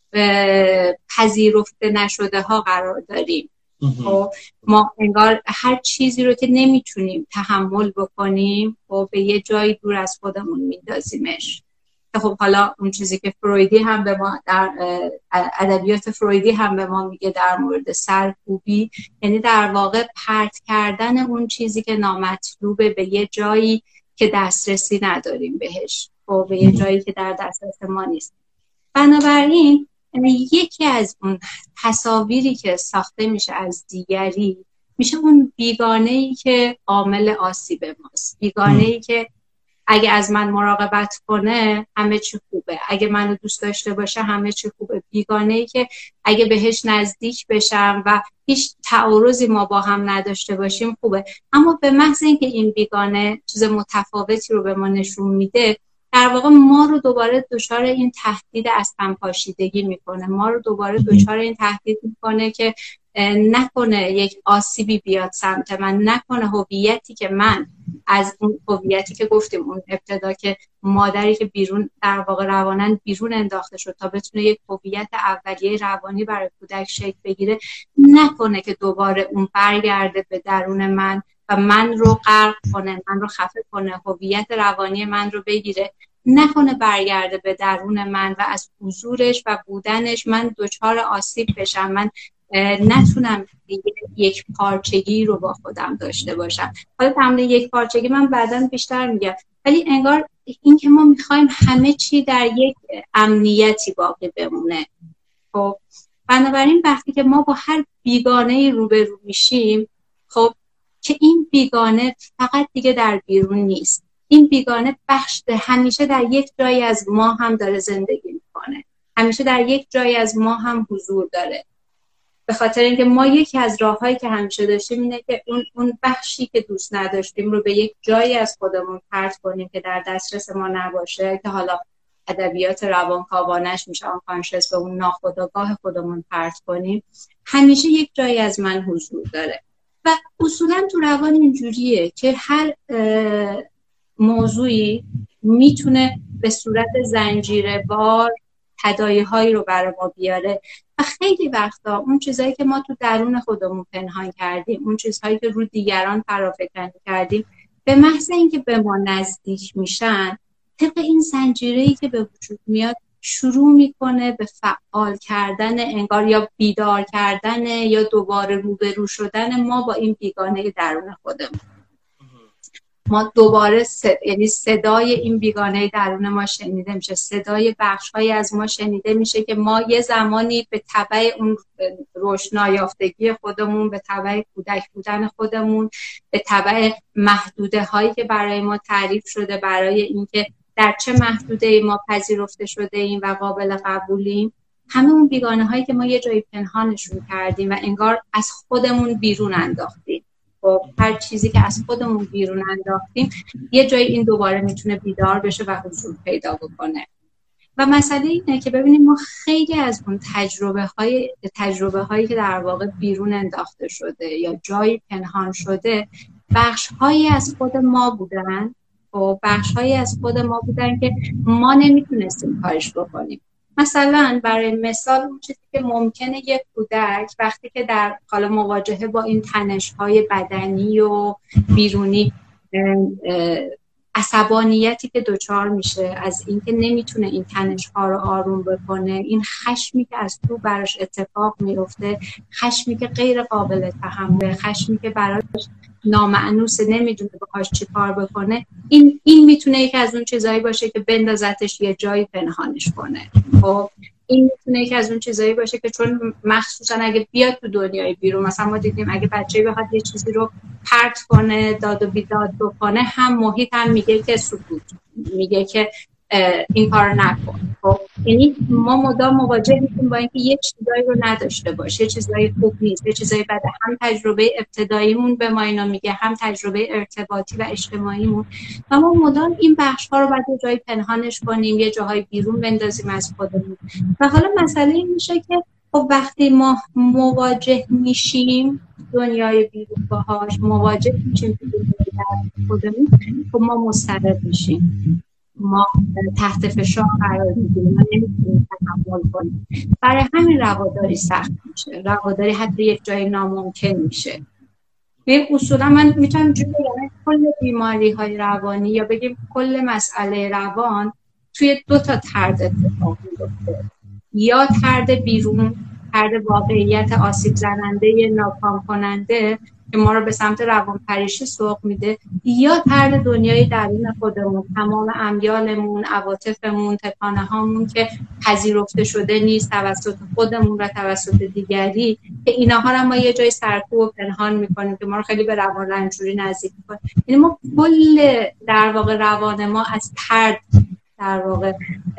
پذیرفته نشده ها قرار داریم. خب ما انگار هر چیزی رو که نمیتونیم تحمل بکنیم و به یه جایی دور از خودمون میندازیمش. خب حالا اون چیزی که فرویدی هم به ما در ادبیات فرویدی هم به ما میگه در مورد سرکوبی، یعنی در واقع پرت کردن اون چیزی که نامطلوبه به یه جایی که دسترسی نداریم بهش، و به یه جایی که در دسترس ما نیست. بنابراین یکی از اون تصاویری که ساخته میشه از دیگری میشه اون بیگانه‌ای که عامل آسیب ماست، بیگانه‌ای که اگه از من مراقبت کنه همه چی خوبه، اگه منو دوست داشته باشه همه چی خوبه، بیگانه‌ای که اگه بهش نزدیک بشم و هیچ تعارضی ما با هم نداشته باشیم خوبه. اما به محض اینکه این بیگانه چیز متفاوتی رو به ما نشون میده، در واقع ما رو دوباره دچار این تهدید از هم پاشیدگی میکنه، ما رو دوباره دچار این تهدید میکنه که نکنه یک آسیبی بیاد سمت من، نکنه هویتی که من از اون هویتی که گفتیم اون ابتدا که مادری که بیرون در واقع روانن بیرون انداخته شد تا بتونه یک هویت اولیه روانی برای کودک شکل بگیره، نکنه که دوباره اون برگرده به درون من و من رو غرق کنه، من رو خفه کنه، هویت روانی من رو بگیره، نکنه برگرده به درون من و از حضورش و بودنش من دچار آسیب بشم، من نتونم یک پارچگی رو با خودم داشته باشم. حالا تمام یک پارچگی من بعداً بیشتر میگم، ولی انگار این که ما میخوایم همه چی در یک امنیتی باقی بمونه. خب بنابراین وقتی که ما با هر بیگانه‌ای روبرو میشیم، خب که این بیگانه فقط دیگه در بیرون نیست، این بیگانه بخش همیشه در یک جایی از ما هم داره زندگی میکنه، همیشه در یک جایی از ما هم حضور داره. به خاطر اینکه ما یکی از راههایی که همیشه داشتیم اینه که اون اون بخشی که دوست نداشتیم رو به یک جایی از خودمون پرت کنیم که در دسترس ما نباشه، که حالا ادبیات روانکاوانش میشه آنکانشس، به اون ناخودآگاه خودمون پرت کنیم، همیشه یک جایی از من حضور داره. و اصولا تو روان اینجوریه که هر موضوعی میتونه به صورت زنجیره‌وار تداعی‌هایی رو برای ما بیاره و خیلی وقتا اون چیزایی که ما تو درون خودمون پنهان کردیم، اون چیزهایی که رو دیگران فرافکنی کردیم، به محض اینکه به ما نزدیک میشن، طبق این زنجیره‌ای که به وجود میاد شروع میکنه به فعال کردن انگار یا بیدار کردن یا دوباره روبرو شدن ما با این بیگانه درون خودمون. ما دوباره صد... یعنی صدای این بیگانه درون ما شنیده میشه، صدای بخش‌هایی از ما شنیده میشه که ما یه زمانی به تبع اون رشد نیافتگی خودمون، به تبع کودک بودن خودمون، به تبع محدوده هایی که برای ما تعریف شده برای اینکه در چه محدوده ما پذیرفته شده ایم و قابل قبولیم، همه اون بیگانه هایی که ما یه جایی پنهانشون کردیم و انگار از خودمون بیرون انداختیم. خب هر چیزی که از خودمون بیرون انداختیم یه جایی این دوباره میتونه بیدار بشه و حضور پیدا بکنه. و مسئله اینه که ببینیم ما خیلی از اون تجربه های تجربه هایی که در واقع بیرون انداخته شده یا جایی پنهان شده، بخش هایی از خود ما بودن و بخش هایی از خود ما بودن که ما نمیتونستیم کارش بکنیم. مثلا برای مثال اون چیزی که ممکنه یک کودک وقتی که در حال مواجهه با این تنش‌های بدنی و بیرونی، عصبانیتی که دچار میشه از اینکه نمیتونه این تنش‌ها رو آروم بکنه، این خشمی که از تو براش اتفاق میفته، خشمی که غیر قابل تحمله، خشمی که براش نامأنوسه، نمیدونه باهاش چی کار بکنه، این این میتونه یکی از اون چیزایی باشه که بندازتش یه جایی پنهانش کنه. خب این میتونه یکی از اون چیزایی باشه که چون مخصوصا اگه بیاد تو دنیای بیرون، مثلا ما دیدیم اگه بچه‌ای بخواد یه چیزی رو پرت کنه، داد و بیداد بکنه، هم محیط هم میگه که سکوت، میگه که این کارو نکن. خب یعنی ما مدام مواجه میشیم با اینکه یه چیزایی رو نداشته باشه، یه چیزایی خوب نیست، یه چیزایی بده. هم تجربه ابتداییمون به ما اینو میگه، هم تجربه ارتباطی و اجتماعیمون، و ما مدام این بخش‌ها رو باید یه جایی پنهانش کنیم، یه جاهای بیرون بندازیم از خودمون. و حالا مسئله این میشه که خب وقتی ما مواجه میشیم دنیای بیرون باهاش، مواجه میشیم تو دنیای خودمون، خب ما مضطرب میشیم، ما تحت فشار قرار میگیریم، ما نمیتونیم تحمل کنیم. برای همین رواداری سخت میشه، رواداری حتی یک جای ناممکن میشه. به اصولا من میتونم جوری بگم کل بیماری های روانی یا بگیم کل مسئله روان توی دو تا طرد اتفاق میفته، یا طرد بیرون، طرد واقعیت آسیب زننده ناکام کننده که ما رو به سمت روانپریشی سوق میده، یا طرد دنیای درون خودمون، تمام امیالمون، عواطفمون، تکانه هامون که پذیرفته شده نیست توسط خودمون و توسط دیگری، که اینها رو ما یه جای سرکوب و پنهان میکنیم که ما رو خیلی به روان رنجوری نزدیک میکنه. یعنی ما کل در واقع روان ما از طرد در واقع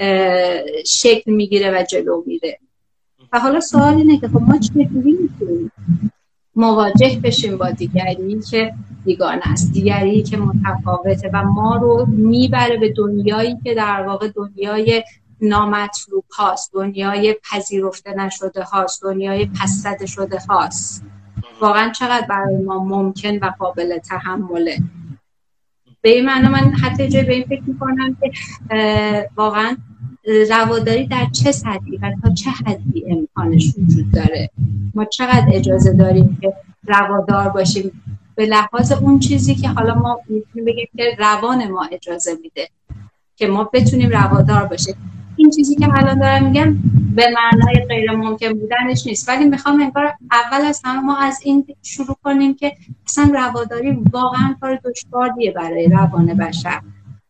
شکل میگیره و جلو میره. و حالا سوال اینه که خب ما چطوری میتونیم مواجه بشیم با دیگری که بیگانه است، دیگری که متفاوته و ما رو میبره به دنیایی که در واقع دنیای نامطلوب هاست، دنیای پذیرفته نشده هاست، دنیای پس زده شده هاست. واقعا چقدر برای ما ممکن و قابل تحمله. به این معنی من حتی جای به این فکر میکنم که واقعا رواداری در چه سطحی و تا چه حدی امکانش وجود داره، ما چقدر اجازه داریم که روادار باشیم به لحاظ اون چیزی که حالا ما میتونیم بگیم که روان ما اجازه میده که ما بتونیم روادار باشیم. این چیزی که الان دارم میگم به معنای غیر ممکن بودنش نیست، ولی میخوام انگار اول از همه ما از این شروع کنیم که اصلا رواداری واقعا کار دشواریه برای روان بشر.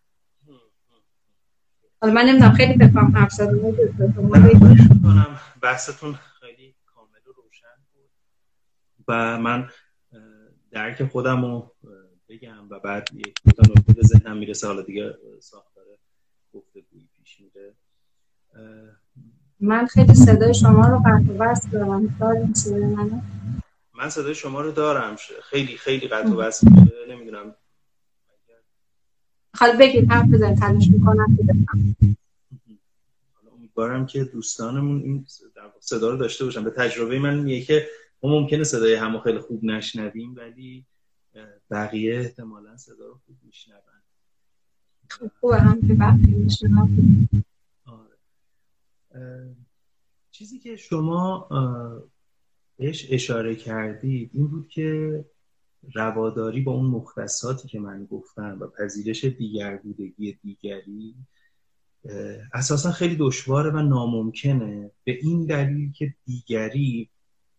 حالا من نمیدونم خیلی بفهم حرف زدم کنم، بحثتون خیلی کامل و روشن بود و من درک خودم رو بگم و بعد یک دوتا نکته به ذهنم میرسه، حالا دیگه ساختار گفتگویی پیش میره. من خیلی صدای شما رو قطع و وصل دارم. دارم صدای منو؟ من صدای شما رو دارم، خیلی خیلی قطع و وصل میشه، نمیدونم. حالا بگید حرف بزنید، تلاش میکنم که بفهم. امیدوارم که دوستانمون این صدا رو داشته باشن. به تجربه من میگه که ما ممکنه صدای همو خیلی خوب نشنویم ولی بقیه احتمالاً صدا رو خوب میشنون. خب خوبه هم که بقیه میشنون. آره. چیزی که شما بهش اشاره کردید این بود که رواداری با اون مختصاتی که من گفتم و پذیرش دیگربودگی دیگری اساسا خیلی دشواره و ناممکنه، به این دلیل که دیگری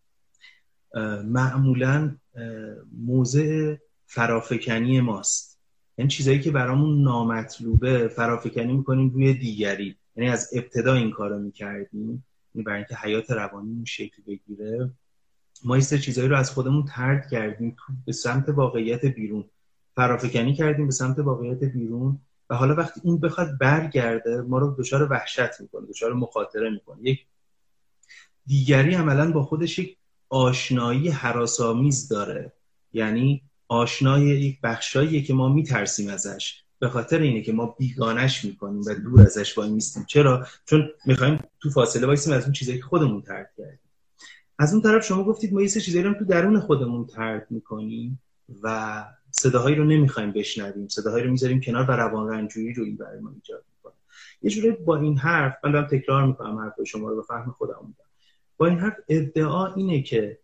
معمولاً موضع فرافکنی ماست. یعنی چیزایی که برامون نامطلوبه فرافکنی میکنیم روی دیگری. یعنی از ابتدا این کارو میکردیم، یعنی برای اینکه حیات روانیمون شکل بگیره ما این سه چیزایی رو از خودمون طرد کردیم به سمت واقعیت بیرون، فرافکنی کردیم به سمت واقعیت بیرون و حالا وقتی این بخواد برگرده ما رو دچار وحشت میکنه، دچار مخاطره میکنه. یک دیگری عملاً با خودش یک آشنایی هراس‌آمیز داره، یعنی آشنای یک بخشاییه که ما میترسیم ازش، به خاطر اینه که ما بیگانش میکنیم و دور ازش وای میستیم. چرا؟ چون میخوایم تو فاصله وایسیم از اون چیزایی که خودمون طرد کردیم. از اون طرف شما گفتید ما یه سری چیزایی رو تو درون خودمون طرد میکنیم و صداهایی رو نمیخوایم بشنویم، صداهایی رو میذاریم کنار و روان رنجوری رو این برای ما ایجاد میکنه. یه جوری با این حرف من دارم تکرار میکنم حرف شما رو به فهم خودم میدم. با این حرف ادعا اینه که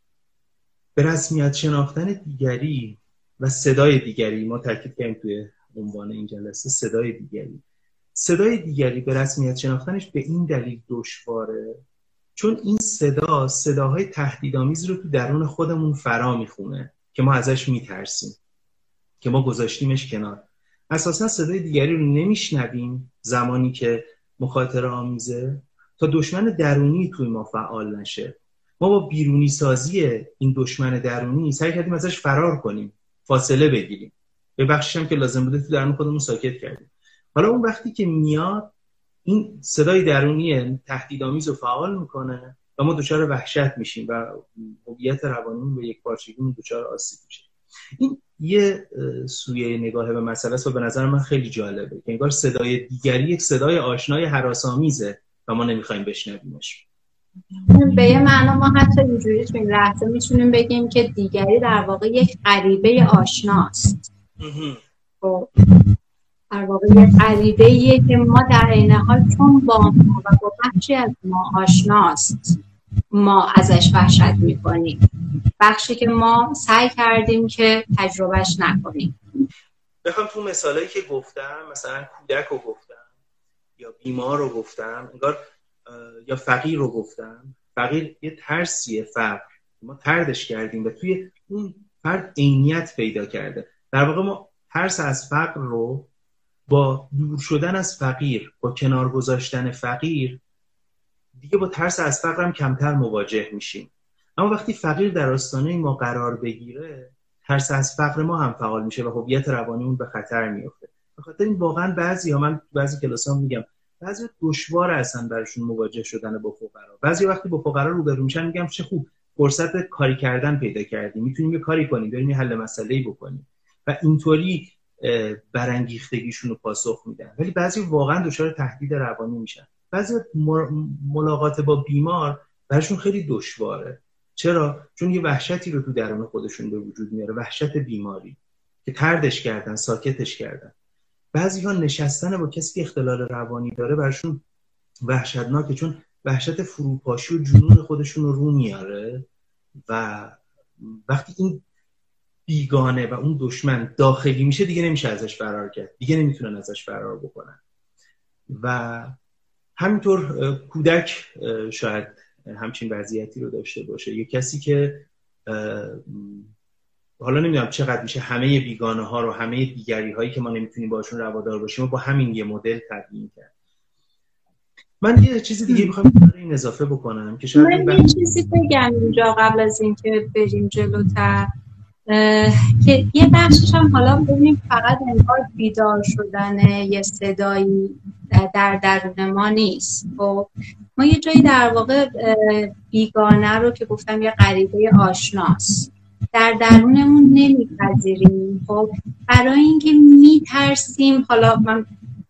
به رسمیت شناختن دیگری و صدای دیگری، ما تاکید کردیم توی عنوان این جلسه صدای دیگری، صدای دیگری به رسمیت شناختنش به این دلیل دشواره چون این صدا صداهای تهدیدآمیز رو تو درون خودمون فرا میخونه که ما ازش میترسیم، که ما گذاشتیمش کنار. اساسا صدای دیگری رو نمیشنویم زمانی که مخاطره آمیزه تا دشمن درونی توی ما فعال نشه. ما با بیرونی سازی این دشمن درونی سعی کردیم ازش فرار کنیم، فاصله بگیریم، به بخشش هم که لازم بوده تو درون خودمون ساکت کردیم. حالا اون وقتی که میاد این صدای درونی تهدیدآمیز رو فعال میکنه و ما دچار وحشت میشیم و هویت روانیمون به یک پارچگی دچار آسیب میشه. این یه سویه نگاه به مسئله است و به نظر من خیلی جالبه که انگار صدای دیگری یک صدای آشنای هراس‌آمیزه و ما نمیخوایم بشنویمش. به یه معنا ما حتی اینجوری تو این لحظه میتونیم بگیم که دیگری در واقع یک غریبه آشناست. خب در واقع یک غریبه‌ایه که ما در عین حال چون با ما و با بخشی از ما آشناست ما ازش وحشت میکنیم، بخشی که ما سعی کردیم که تجربهش نکنیم. بخوام تو مثالایی که گفتم، مثلا کودک رو گفتم یا بیمار رو گفتم، انگار یا فقیر رو گفتم، فقیر یه ترسیه، فقر ما تردش کردیم و توی اون فرد عینیت پیدا کرده. در واقع ما ترس از فقر رو با دور شدن از فقیر، با کنار گذاشتن فقیر دیگه با ترس از فقر هم کمتر مواجه میشیم. اما وقتی فقیر در آستانه ما قرار بگیره ترس از فقر ما هم فعال میشه و هویت روانیمون به خطر میفته. به خاطر این واقعا بعضی ها، من بعضی کلاسام میگم بعضی دشوار هستن براشون مواجه شدن با فقرا. بعضی وقتی با فقرا روبرو میشن میگم چه خوب فرصت کاری کردن پیدا کردیم، میتونیم یه کاری کنیم، بریم یه حل مسئله‌ای بکنیم و اینطوری برانگیختگیشون رو پاسخ میدن. ولی بعضی واقعا دچار تهدید روانی میشن. بعضی ملاقات با بیمار براشون خیلی دشواره. چرا؟ چون یه وحشتی رو تو درون خودشون به وجود میاره، وحشت بیماری که طردش کردن، ساکتش کردن. بعضی ها نشستن با کسی که اختلال روانی داره براشون وحشتناکه، چون وحشت فروپاشی و جنون خودشون رو رو میاره و وقتی این بیگانه و اون دشمن داخلی میشه دیگه نمیشه ازش فرار کرد، دیگه نمیتونن ازش فرار بکنن. و همینطور کودک شاید همچین وضعیتی رو داشته باشه، یه کسی که حالا نمیدونم چقدر میشه همه بیگانه ها رو، همه دیگری هایی که ما نمیتونیم باشون روادار باشیم و با همین یه مدل تبیین کرد. من یه چیز دیگه میخوام برای این اضافه بکنم که شاید من یه چیزی بگم اینجا قبل از اینکه بریم جلوتر، که یه بخشش هم حالا ببینیم فقط انگار بیدار شدن یه صدایی در درون ما نیست. خب ما یه جایی در واقع بیگانه رو که گفتم یه غریبه آشناست در درونمون نمیپذیریم. خب برای اینکه میترسیم، حالا من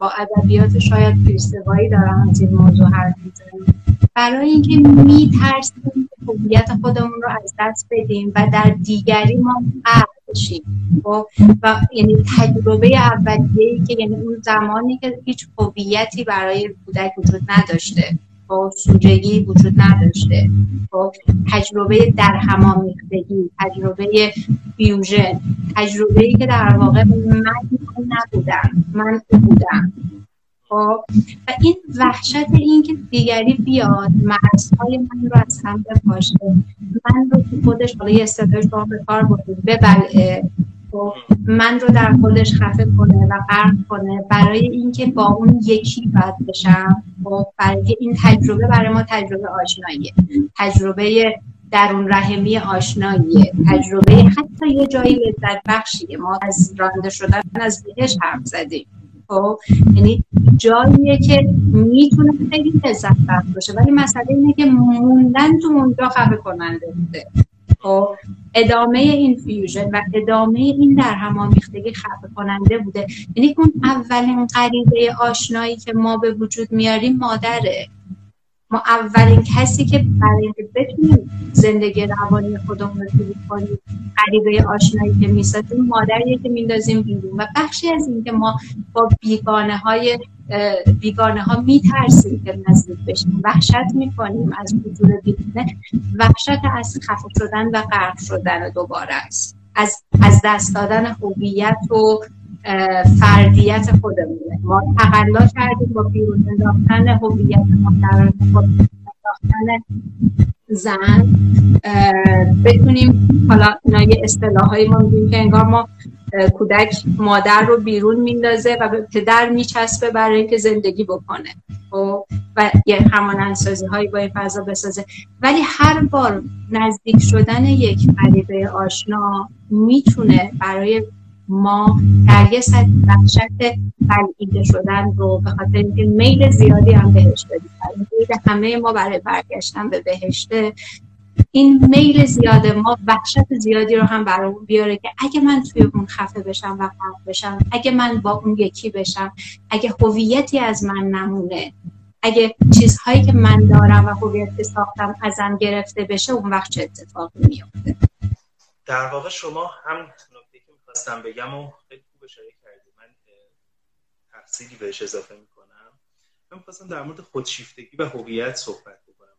با ادبیات شاید پیشروایی دارم از این موضوع حرف میزنم، برای اینکه میترسیم هویت خودمون رو از دست بدیم و در دیگری ما غرق بشیم. و یعنی تجربه اولیه‌ای که یعنی اون زمانی که هیچ هویتی برای کودک وجود نداشته، با سوژگی وجود نداشته، با تجربه در همامیختگی، تجربه فیوژن، تجربه‌ای که در واقع من نبودم، من بودم. و این وحشت این که دیگری بیاد مرزهای من رو از هم بپاشه، من رو تو خودش حالا یه اصطلاحش با به کار برده ببلعه، من رو در خودش خفه کنه و غرق کنه برای اینکه با اون یکی بد بشم. و برای این تجربه برای ما تجربه آشناییه، تجربه درون رحمی آشناییه، تجربه حتی یه جایی لذت بخشیه. ما از رانده شدن از بهشت حرف زدیم، خب یعنی جاییه که میتونه خیلی لذت بخش باشه، ولی مسئله اینه که موندن تو اونجا خفه کننده بوده. خب ادامه این فیوژن و ادامه این در هم آمیختگی خفه کننده بوده. یعنی اون اولین غریبه آشنایی که ما به وجود میاریم مادره. ما اولین کسی که برای اینکه بتونیم زندگی روانی خودمون رو شروع کنیم، غریبه آشنایی که میسازیم مادریه که میندازیم بیرون. و بخشی از این که ما با بیگانه های بیگانه ها میترسیم که نزدیک بشیم، وحشت میکنیم از حضور بیگانه، وحشت از خفه شدن و غرق شدن دوباره است، از از دست دادن هویت و فردیت خودمونه. ما تقلا کردیم با بیرون انداختن هویت ما، در انداختن زن بتونیم، حالا اینا یه اصطلاحایی ما میگیم که انگار ما کودک مادر رو بیرون میندازه و به پدر میچسبه برای اینکه زندگی بکنه و و یه همانندسازی هایی با این فضا بسازه. ولی هر بار نزدیک شدن یک غریبه آشنا میتونه برای ما در یه سطح وحشت بلعیده شدن رو، به خاطر اینکه میل زیادی هم بهش داریم، میل همه ما برای برگشتن به بهشته، این میل زیاد ما وحشت زیادی رو هم برامون بیاره که اگه من توی اون خفه بشم و غرق بشم، اگه من با اون یکی بشم، اگه هویتی از من نمونه، اگه چیزهایی که من دارم و هویتی ساختم ازم گرفته بشه، اون وقت چه اتفاقی میفته؟ در واقع شما هم نکته که می‌خواستم بگم و خیلی خوب اشاره کردید، من تفصیلی بهش اضافه می‌کنم. من می‌خواستم در مورد خودشیفتگی و هویت صحبت بکنم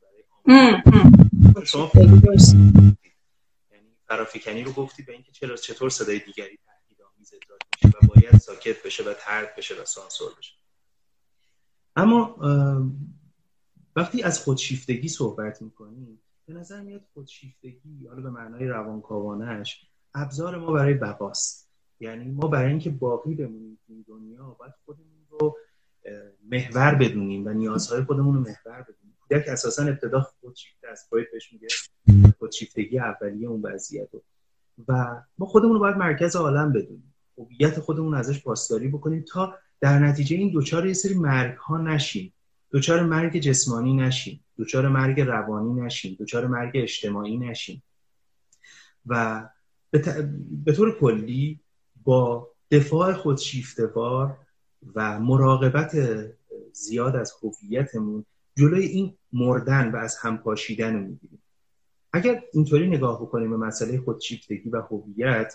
برای شما. خیلی درست، یعنی فرافکنی رو گفتی به اینکه چرا چطور صدای دیگری تهدیدآمیز ادراک میشه و باید ساکت بشه و طرد بشه و سانسور بشه. اما وقتی از خودشیفتگی صحبت می‌کنیم، به نظر میاد خودشیفتگی حالا به معنای روانکاوانه‌اش ابزار ما برای بقاست. یعنی ما برای اینکه باقی بمونیم این دنیا باید خودمون رو محور بدونیم و نیازهای خودمون رو محور بدونیم. کودک اساساً ابتدا خودشیفته است، فروید بهش میگه خودشیفتگی اولیه اون وضعیت رو، و ما خودمون رو باید مرکز عالم بدونیم، هویت خودمون ازش پاسداری بکنیم تا در نتیجه این دوچار یه سری مرگ‌ها نشیم، دوچار مرگ جسمانی نشیم، دوچار مرگ روانی نشیم، دوچار مرگ اجتماعی نشیم. و به, ت... به طور کلی با دفاع خودشیفته‌وار و مراقبت زیاد از هویتمون جلوی این مردن و از هم پاشیدن رو میگیریم. اگر اینطوری نگاه بکنیم به مسئله خودشیفتگی و هویت،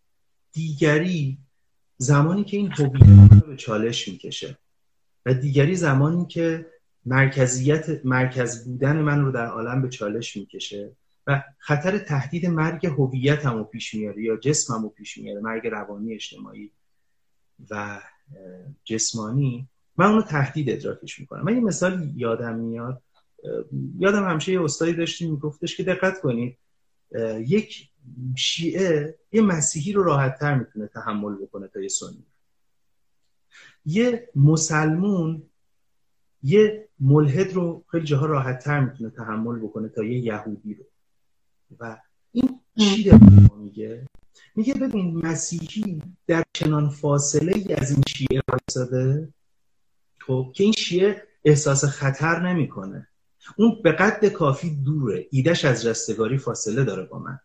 دیگری زمانی که این هویت رو به چالش میکشه و دیگری زمانی که مرکزیت مرکز بودن من رو در عالم به چالش میکشه و خطر تهدید مرگ هویتم رو پیش میاره یا جسمم رو پیش میاره، مرگ روانی، اجتماعی و جسمانی، من اون رو تهدید ادراکش میکنم. من یه مثال یادم میاد، یادم همیشه یه استادی داشتیم میگفتش که دقت کنید، یک شیعه یه مسیحی رو راحت‌تر میتونه تحمل بکنه تا یه سنی، یه مسلمون یه ملحد رو خیلی جاها راحت‌تر میتونه تحمل بکنه تا یه یهودی رو. و این چی داره میگه؟ میگه ببین مسیحی در چنان فاصله ای از این شیعه وایساده خب که این شیعه احساس خطر نمیکنه، اون به قد کافی دوره، ایدهش از رستگاری فاصله داره با من،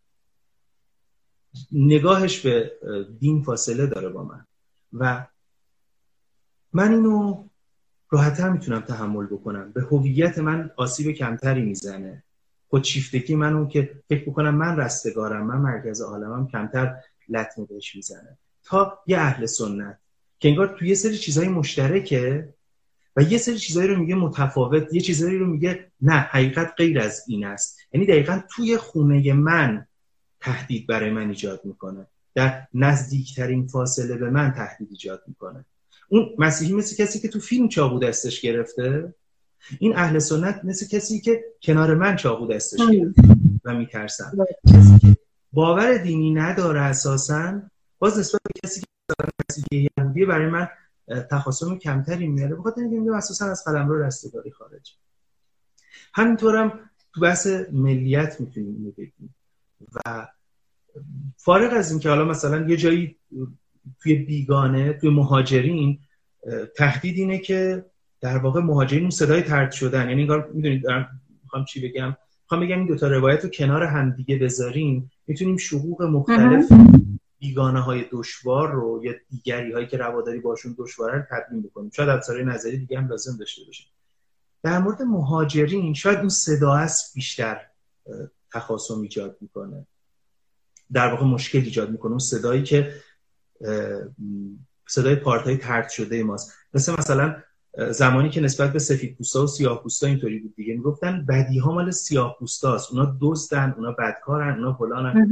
نگاهش به دین فاصله داره با من و من اینو راحت‌تر میتونم تحمل بکنم، به هویت من آسیب کمتری میزنه، خودشیفتگی منو که فکر بکنم من رستگارم، من مرکز عالمم، کمتر لطمه بهش میزنه، تا یه اهل سنت که انگار توی یه سری چیزای مشترکه و یه سری چیزایی رو میگه متفاوت، یه چیزایی رو میگه نه حقیقت غیر از این است. یعنی دقیقاً توی خونه من تهدید برای من ایجاد میکنه، در نزدیکترین فاصله به من تهدید ایجاد میکنه. اون مسیحی مثل کسی که تو فیلم چاقو دستش گرفته، این اهل سنت مثل کسی که کنار من چاقو دستش گرفته و میترسم. کسی که باور دینی نداره اساساً، باز نسبت به کسی که مسیحی یهودی برای من تخاصم کمتری میاره، بخاطر اینکه میگم اساساً از قلمرو رستگاری خارج. همینطورم تو بحث ملیت میتونیم بگیم و فارغ از این که حالا مثلا یه جایی توی بیگانه، توی مهاجرین تهدید اینه که در واقع مهاجرین اون صدای طرد شدن، یعنی انگار میدونید دارم میخوام چی بگم، میخوام بگم این دوتا روایت رو کنار هم دیگه بذاریم میتونیم شقوق مختلف بیگانه های دشوار رو یا دیگری هایی که رواداری باشون دشواره رو تبیین بکنیم. شاید ابزار نظری دیگه هم لازم داشته باشیم. در مورد مهاجرین شاید اون صدا است بیشتر تخاصم ایجاد میکنه، در واقع مشکل ایجاد میکنه، اون صدایی که صدای پارتای طرد شده ماست. مثل مثلا زمانی که نسبت به سفیدپوستا و سیاه‌پوستا اینطوری بود دیگه، میگفتن بدیها مال سیاه‌پوستاست، اونا دزدن، اونا بدکارن، اونا فلانن،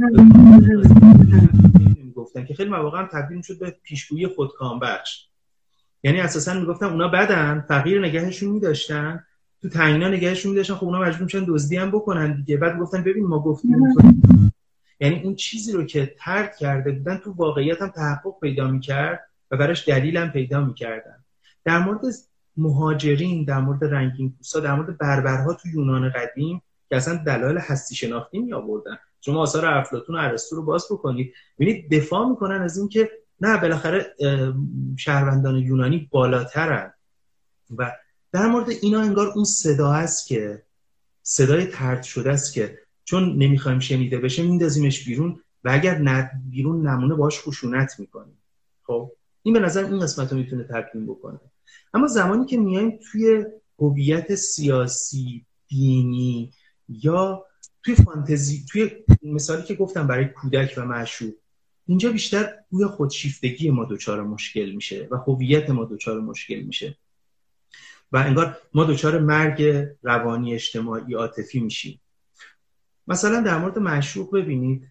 میگفتن که خیلی مواقع هم تبدیل شد به پیشگویی خودکامبخش. یعنی اساسا میگفتن اونا بدن، فقیر نگهشون می‌داشتن، تو تعیینا نگهشون می‌داشتن، خب اونا مجبور میشن دزدی هم بکنن دیگه. بعد گفتن ببین ما گفتیم، یعنی اون چیزی رو که طرد کرده بودن تو واقعیت هم تحقق پیدا می‌کرد و براش دلیل هم پیدا می‌کردن. در مورد مهاجرین، در مورد رنگین پوستا، در مورد بربرها تو یونان قدیم که اصلا دلایل هستی شناختی می آوردن، شما آثار افلاطون و ارسطو رو باز بکنید ببینید دفاع میکنن از این که نه بالاخره شهروندان یونانی بالاترن و در مورد اینا انگار اون صدا است که صدای طرد شده است که چون نمیخوایم شنیده بشه میندازیمش بیرون و اگر نه بیرون نمونه باش خشونت میکنیم. خب این به نظر این قسمت رو میتونه تبیین بکنه. اما زمانی که میایم توی هویت سیاسی، دینی یا توی فانتزی، توی مثالی که گفتم برای کودک و معشوق، اینجا بیشتر روی خودشیفتگی ما دچار مشکل میشه و هویت ما دچار مشکل میشه و انگار ما دچار مرگ روانی، اجتماعی، عاطفی میشیم. مثلا در مورد معشوق ببینید،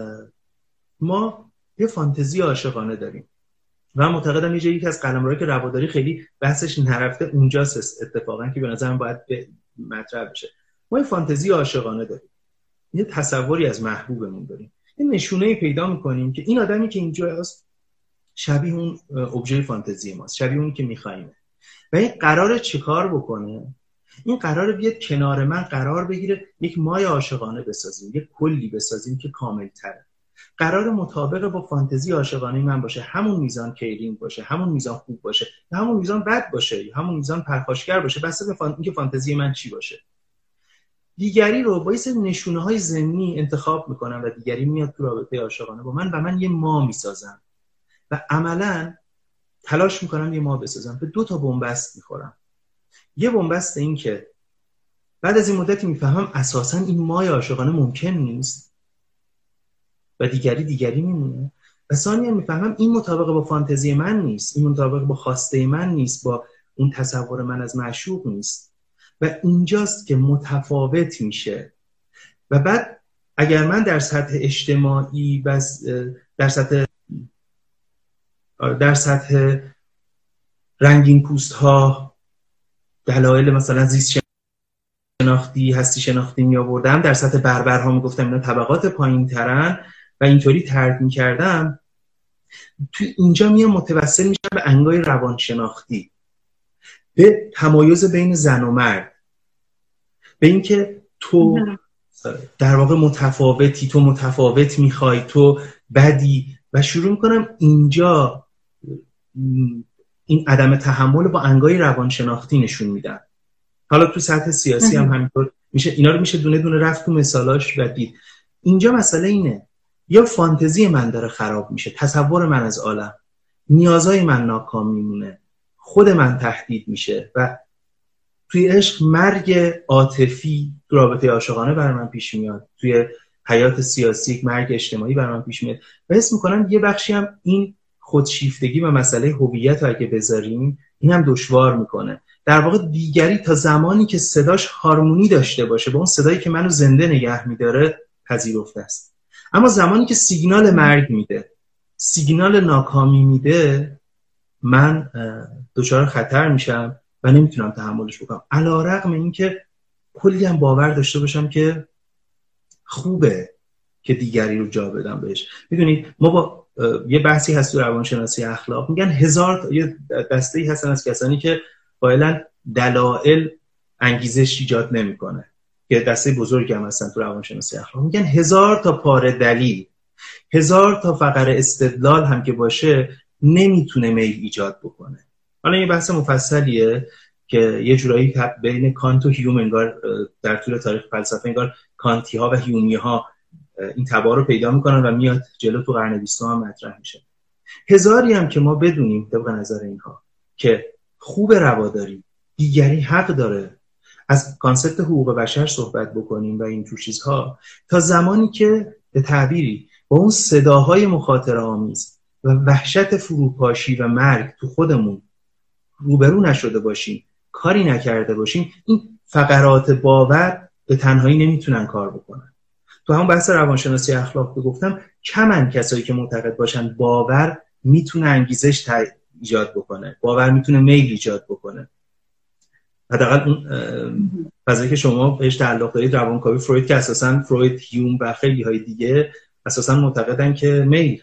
ما یه فانتزی عاشقانه داریم و معتقدم یه جایی که از قلمروایی که رواداری خیلی بحثش نرفته اونجاست اتفاقا که به نظرم باید به مطرح بشه. ما یه فانتزی عاشقانه داریم، یه تصوری از محبوبمون داریم، یه نشونه‌ای پیدا می‌کنیم که این آدمی که اینجاست شبیه اون ابژه فانتزی ماست، شبیه اون که می‌خوایم. و این قراره چیکار بکنه؟ این قراره بیاد کنار من قرار بگیره، یک مای عاشقانه بسازیم، یک کلی بسازیم که کامل‌تره. قرار مطابق با فانتزی عاشقانه من باشه، همون میزان کیرینگ باشه، همون میزان خوب باشه، همون میزان بد باشه، همون میزان پرخاشگر باشه، بس به فان... اینکه فانتزی من چی باشه. دیگری رو با این نشونه‌های ضمنی انتخاب میکنم و دیگری میاد تو رابطه عاشقانه با من و من یه ما میسازم و عملاً تلاش میکنم یه ما بسازم. به دو تا بنبست میخورم. یه بنبست این که بعد از این مدتی میفهمم اساساً این مای عاشقانه ممکن نیست و دیگری دیگری میمونه و ثانیاً میفهمم این مطابق با فانتزی من نیست، این مطابق با خواسته من نیست، با اون تصور من از معشوق نیست و اینجاست که متفاوت میشه. و بعد اگر من در سطح اجتماعی بس در سطح در سطح رنگین پوست ها دلایل مثلا زیست شناختی، هستی شناختی می آوردم، در سطح بربرها می گفتم اینا طبقات پایین ترن و اینطوری ترک می کردم، تو اینجا میام متوسل میشم به انگای روانشناختی، به تمایز بین زن و مرد، به اینکه تو در واقع متفاوتی، تو متفاوت میخوای، تو بدی و شروع میکنم اینجا این عدم تحمل با انگای روانشناختی نشون میدم. حالا تو سطح سیاسی هم همینطور میشه، اینا رو میشه دونه دونه رفت تو مثالاش و دید. اینجا مسئله اینه، یا فانتزی من داره خراب میشه، تصور من از عالم، نیازهای من ناکام میمونه، خود من تهدید میشه و توی عشق مرگ عاطفی تو رابطه عاشقانه بر من پیش میاد، توی حیات سیاسی مرگ اجتماعی بر من پیش میاد و حس میکنم یه بخشی هم این خودشیفتگی و مسئله هویت رو اگه بذاریم این هم دشوار میکنه. در واقع دیگری تا زمانی که صداش هارمونی داشته باشه با اون صدایی که منو زنده نگه میداره پذیرفته است، اما زمانی که سیگنال مرگ میده، سیگنال ناکامی میده، من دچار خطر میشم و نمیتونم تحملش بکنم، علی‌رغم اینکه کلی هم باور داشته باشم که خوبه که دیگری رو جا بدم بهش. میدونید ما با یه بحثی هست تو روانشناسی اخلاق، میگن هزار تا یه دسته‌ای هستن از کسانی که قائلن دلایل انگیزش ایجاد نمیکنه، که دسته بزرگی هم هستن تو روانشناسی اخلاق، میگن هزار تا پاره دلیل، هزار تا فقره استدلال هم که باشه نمیتونه میل ایجاد بکنه. حالا یه بحث مفصلیه که یه جورایی بین کانت و هیوم انگار در طول تاریخ فلسفه انگار کانتی ها و هیومی ها این تبع رو پیدا میکنن و میاد جلو تو قرن بیستم هم مطرح میشه. هزاری هم که ما بدونیم طبق نظر اینها که خوب رواداری، دیگری حق داره، از کانسپت حقوق بشر صحبت بکنیم و این جور چیزها، تا زمانی که به تعبیری با اون صداهای مخاطره آمیز و وحشت فروپاشی و مرگ تو خودمون روبرو نشده باشیم، کاری نکرده باشیم، این فقرات باور به تنهایی نمیتونن کار بکنن. تو همون بحث روانشناسی اخلاق که گفتم، کمن کسایی که معتقد باشن باور میتونه انگیزش ایجاد بکنه، باور میتونه میل ایجاد بکنه. حداقل اون فضایی که شما بهش تعلق دارید، روانکاوی فروید که اساساً فروید، هیوم و خیلی های دیگه اساساً معتقدن که میل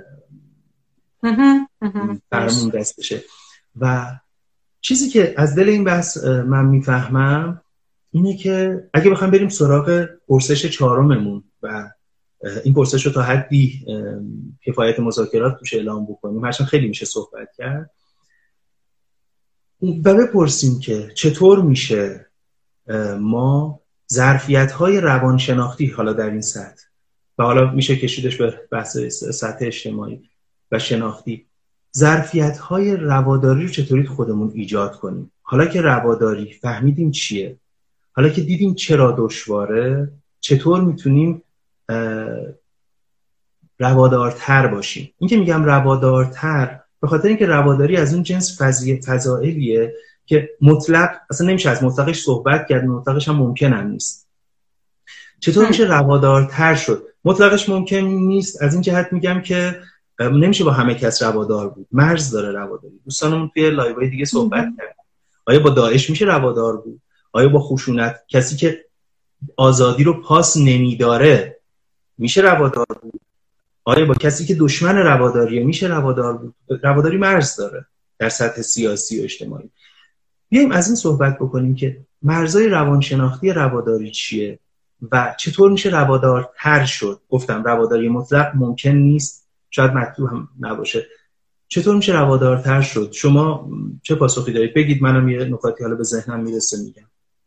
برامون دست بشه. و چیزی که از دل این بحث من میفهمم اینه که اگه بخوایم بریم سراغ پرسش چهارممون و این پرسش رو تا حدی کفایت مذاکرات توش اعلام بکنیم، هرچند خیلی میشه صحبت کرد، و بپرسیم که چطور میشه ما ظرفیت‌های روانشناختی حالا در این سطح و حالا میشه کشیدش به بحث سطح اجتماعی و شناختی، ظرفیت‌های رواداری رو چطوری خودمون ایجاد کنیم. حالا که رواداری فهمیدیم چیه، حالا که دیدیم چرا دشواره، چطور میتونیم روادارتر باشیم. این که میگم روادارتر به خاطر اینکه رواداری از اون جنس فضائلیه که مطلق اصلا نمیشه از مطلقش صحبت کرد، مطلقش هم ممکن هم نیست. چطور میشه روادارتر شد؟ مطلقش ممکن نیست از این جهت میگم که نمیشه با همه کس روادار بود، مرز داره رواداری. دوستانمون توی لایوهای دیگه صحبت کردن، آیا با داعش میشه روادار بود؟ آیا با خشونت کسی که آزادی رو پاس نمیداره میشه روادار بود؟ آیا با کسی که دشمن رواداریه میشه روادار بود؟ رواداری مرز داره در سطح سیاسی و اجتماعی. بیایم از این صحبت بکنیم که مرزهای روانشناختی رواداری چیه و چطور میشه روادارتر شد. گفتم رواداری مطلق ممکن نیست، شاید مطلوب هم نباشه. چطور میشه روادارتر شد؟ شما چه پاسخی دارید؟ بگید، منم یه نکاتی حالا به ذهنم میرسه میگم.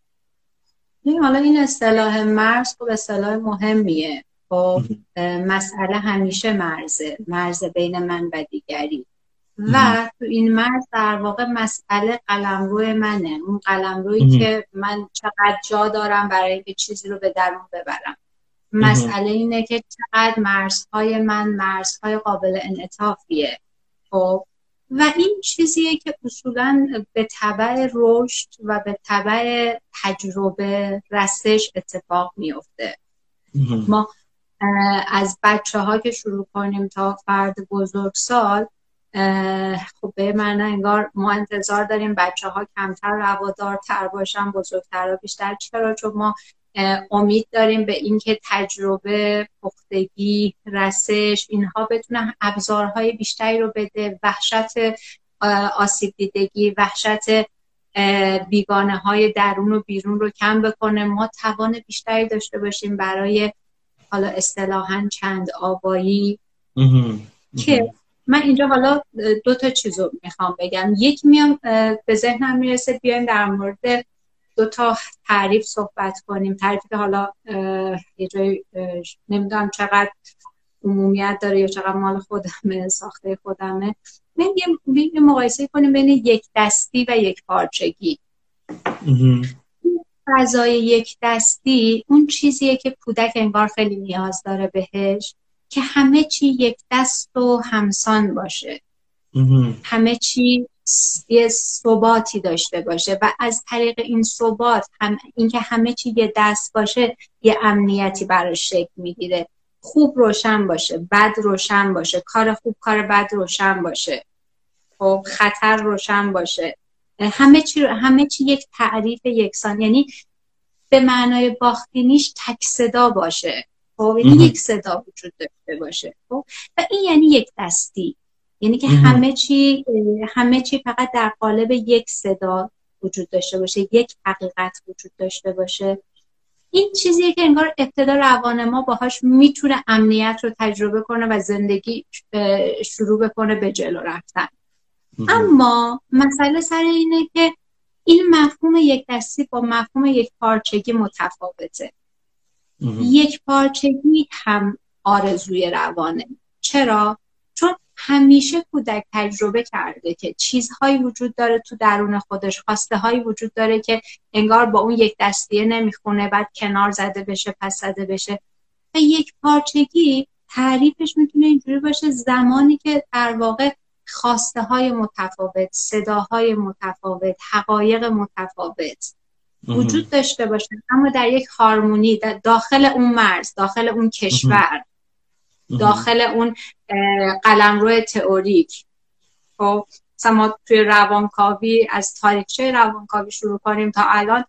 این حالا این اصطلاح مرز خب اصطلاح مهمیه. خب مسئله همیشه مرزه، مرز بین من و دیگری و تو این مرز در واقع مسئله قلمرو منه، اون قلمرویی که من چقدر جا دارم برای اینکه چیزی رو به درون ببرم. مسئله اینه که چقدر مرزهای من مرزهای قابل انعطافیه. خب و این چیزیه که اصولاً به تبع رشد و به تبع تجربه رسش اتفاق میفته. ما از بچه ها که شروع کنیم تا فرد بزرگسال، خب به معنی انگار ما انتظار داریم بچه ها کمتر روادارتر باشن، بزرگتر بیشتر. چرا؟ چون ما امید داریم به اینکه تجربه، پختگی، رسش اینها بتونه ابزارهای بیشتری رو بده، وحشت آسیب دیدگی، وحشت بیگانه های درون و بیرون رو کم بکنه، ما توان بیشتری داشته باشیم برای حالا اصطلاحاً چند آبایی. که من اینجا حالا دو تا چیزو میخوام بگم. یک میام به ذهنم میرسه بیایم در مورد دو تا تعریف صحبت کنیم. تعریفی که حالا یه جایی نمیدونم چقدر عمومیت داره یا چقدر مال خودمه، ساخته خودمه. من یه مقایسه کنیم بین یک دستی و یک پارچگی. فضای یک دستی اون چیزیه که کودک انگار خیلی نیاز داره بهش، که همه چی یک دست و همسان باشه، همه چی یه ثباتی داشته باشه و از طریق این ثبات هم اینکه همه چی یه دست باشه یه امنیتی براش شکل میگیره. خوب روشن باشه، بد روشن باشه، کار خوب کار بد روشن باشه، خب خطر روشن باشه، همه چی همه چی یک تعریف یکسان، یعنی به معنای باختینیش تک صدا باشه، خب یعنی یک صدا وجود داشته باشه، خب و این یعنی یک دستی، یعنی که همه چی همه چی فقط در قالب یک صدا وجود داشته باشه، یک حقیقت وجود داشته باشه. این چیزیه که انگار ابتدا روان ما باهاش میتونه امنیت رو تجربه کنه و زندگی شروع بکنه به جلو رفتن. اما مسئله سر اینه که این مفهوم یک دستی با مفهوم یک پارچگی متفاوته. یک پارچگی هم آرزوی روانه. چرا؟ چون همیشه کودک تجربه کرده که چیزهایی وجود داره تو درون خودش، خواسته هایی وجود داره که انگار با اون یک دستیه نمیخونه، بعد کنار زده بشه، پس زده بشه. و یک پارچگی تعریفش میتونه اینجوری باشه: زمانی که در واقع خواسته های متفاوت، صداهای متفاوت، حقایق متفاوت وجود داشته باشه، اما در یک هارمونی، داخل اون مرز، داخل اون کشور، داخل اون قلمرو تئوریک. خب مثلا ما توی روانکاوی از تاریخچه روانکاوی شروع کنیم تا الان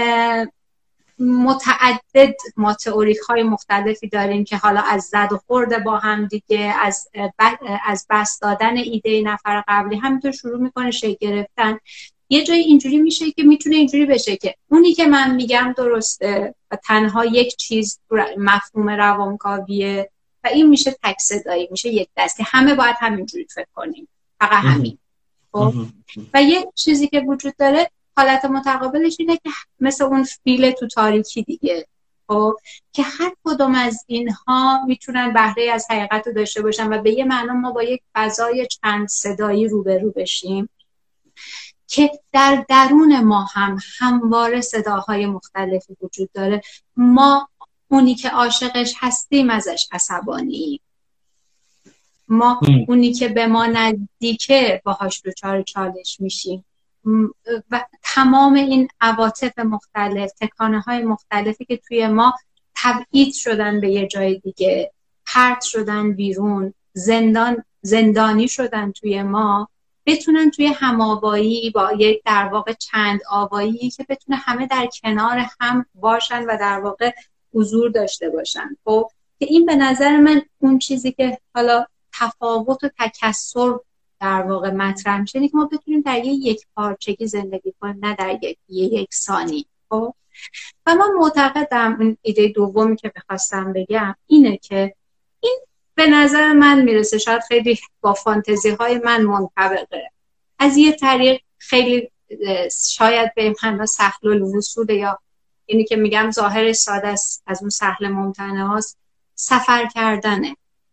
متعدد ما تئوریک های مختلفی داریم که حالا از زد و خورد با هم دیگه، از از بس دادن ایده نفر قبلی همینطور شروع میکنه شکل گرفتن. یه جایی اینجوری میشه که میتونه اینجوری بشه که اونی که من میگم درسته و تنها یک چیز مفهوم روانکاویه و این میشه تک صدایی، میشه یک دستی، همه باید همینجوری فکر کنیم، فقط همین. خب و یه چیزی که وجود داره حالت متقابلش اینه که مثل اون فیل تو تاریکی دیگه، خب که هر کدوم از اینها میتونن بهره از حقیقت رو داشته باشن و به یه معنا ما با یک فضای چند صدایی روبرو بشیم که در درون ما هم همواره صداهای مختلفی وجود داره. ما اونی که عاشقش هستیم ازش عصبانی، ما اونی که به ما نزدیکه باهاش دچار چالش میشیم و تمام این عواطف مختلف، تکانه های مختلفی که توی ما تبعید شدن به یه جای دیگه، پرت شدن بیرون، زندان زندانی شدن توی ما، بتونن توی هم‌آوایی با یک در واقع چند آوایی که بتونه همه در کنار هم باشن و در واقع حضور داشته باشن. خب که این به نظر من اون چیزی که حالا تفاوت و تکثر در واقع مطرح میشه اینه که ما بتونیم در یک پارچگی زندگی کنیم، نه در یک یکسانی. خب و من معتقدم اون ایده دومی که بخواستم بگم اینه که این به نظر من میرسه شاید خیلی با فانتزی های من منطبقه، از یه طریق خیلی شاید به معنا سهل الوصول، یا اینی که میگم ظاهر ساده است از اون سهل ممتنع است، سفر کردنه.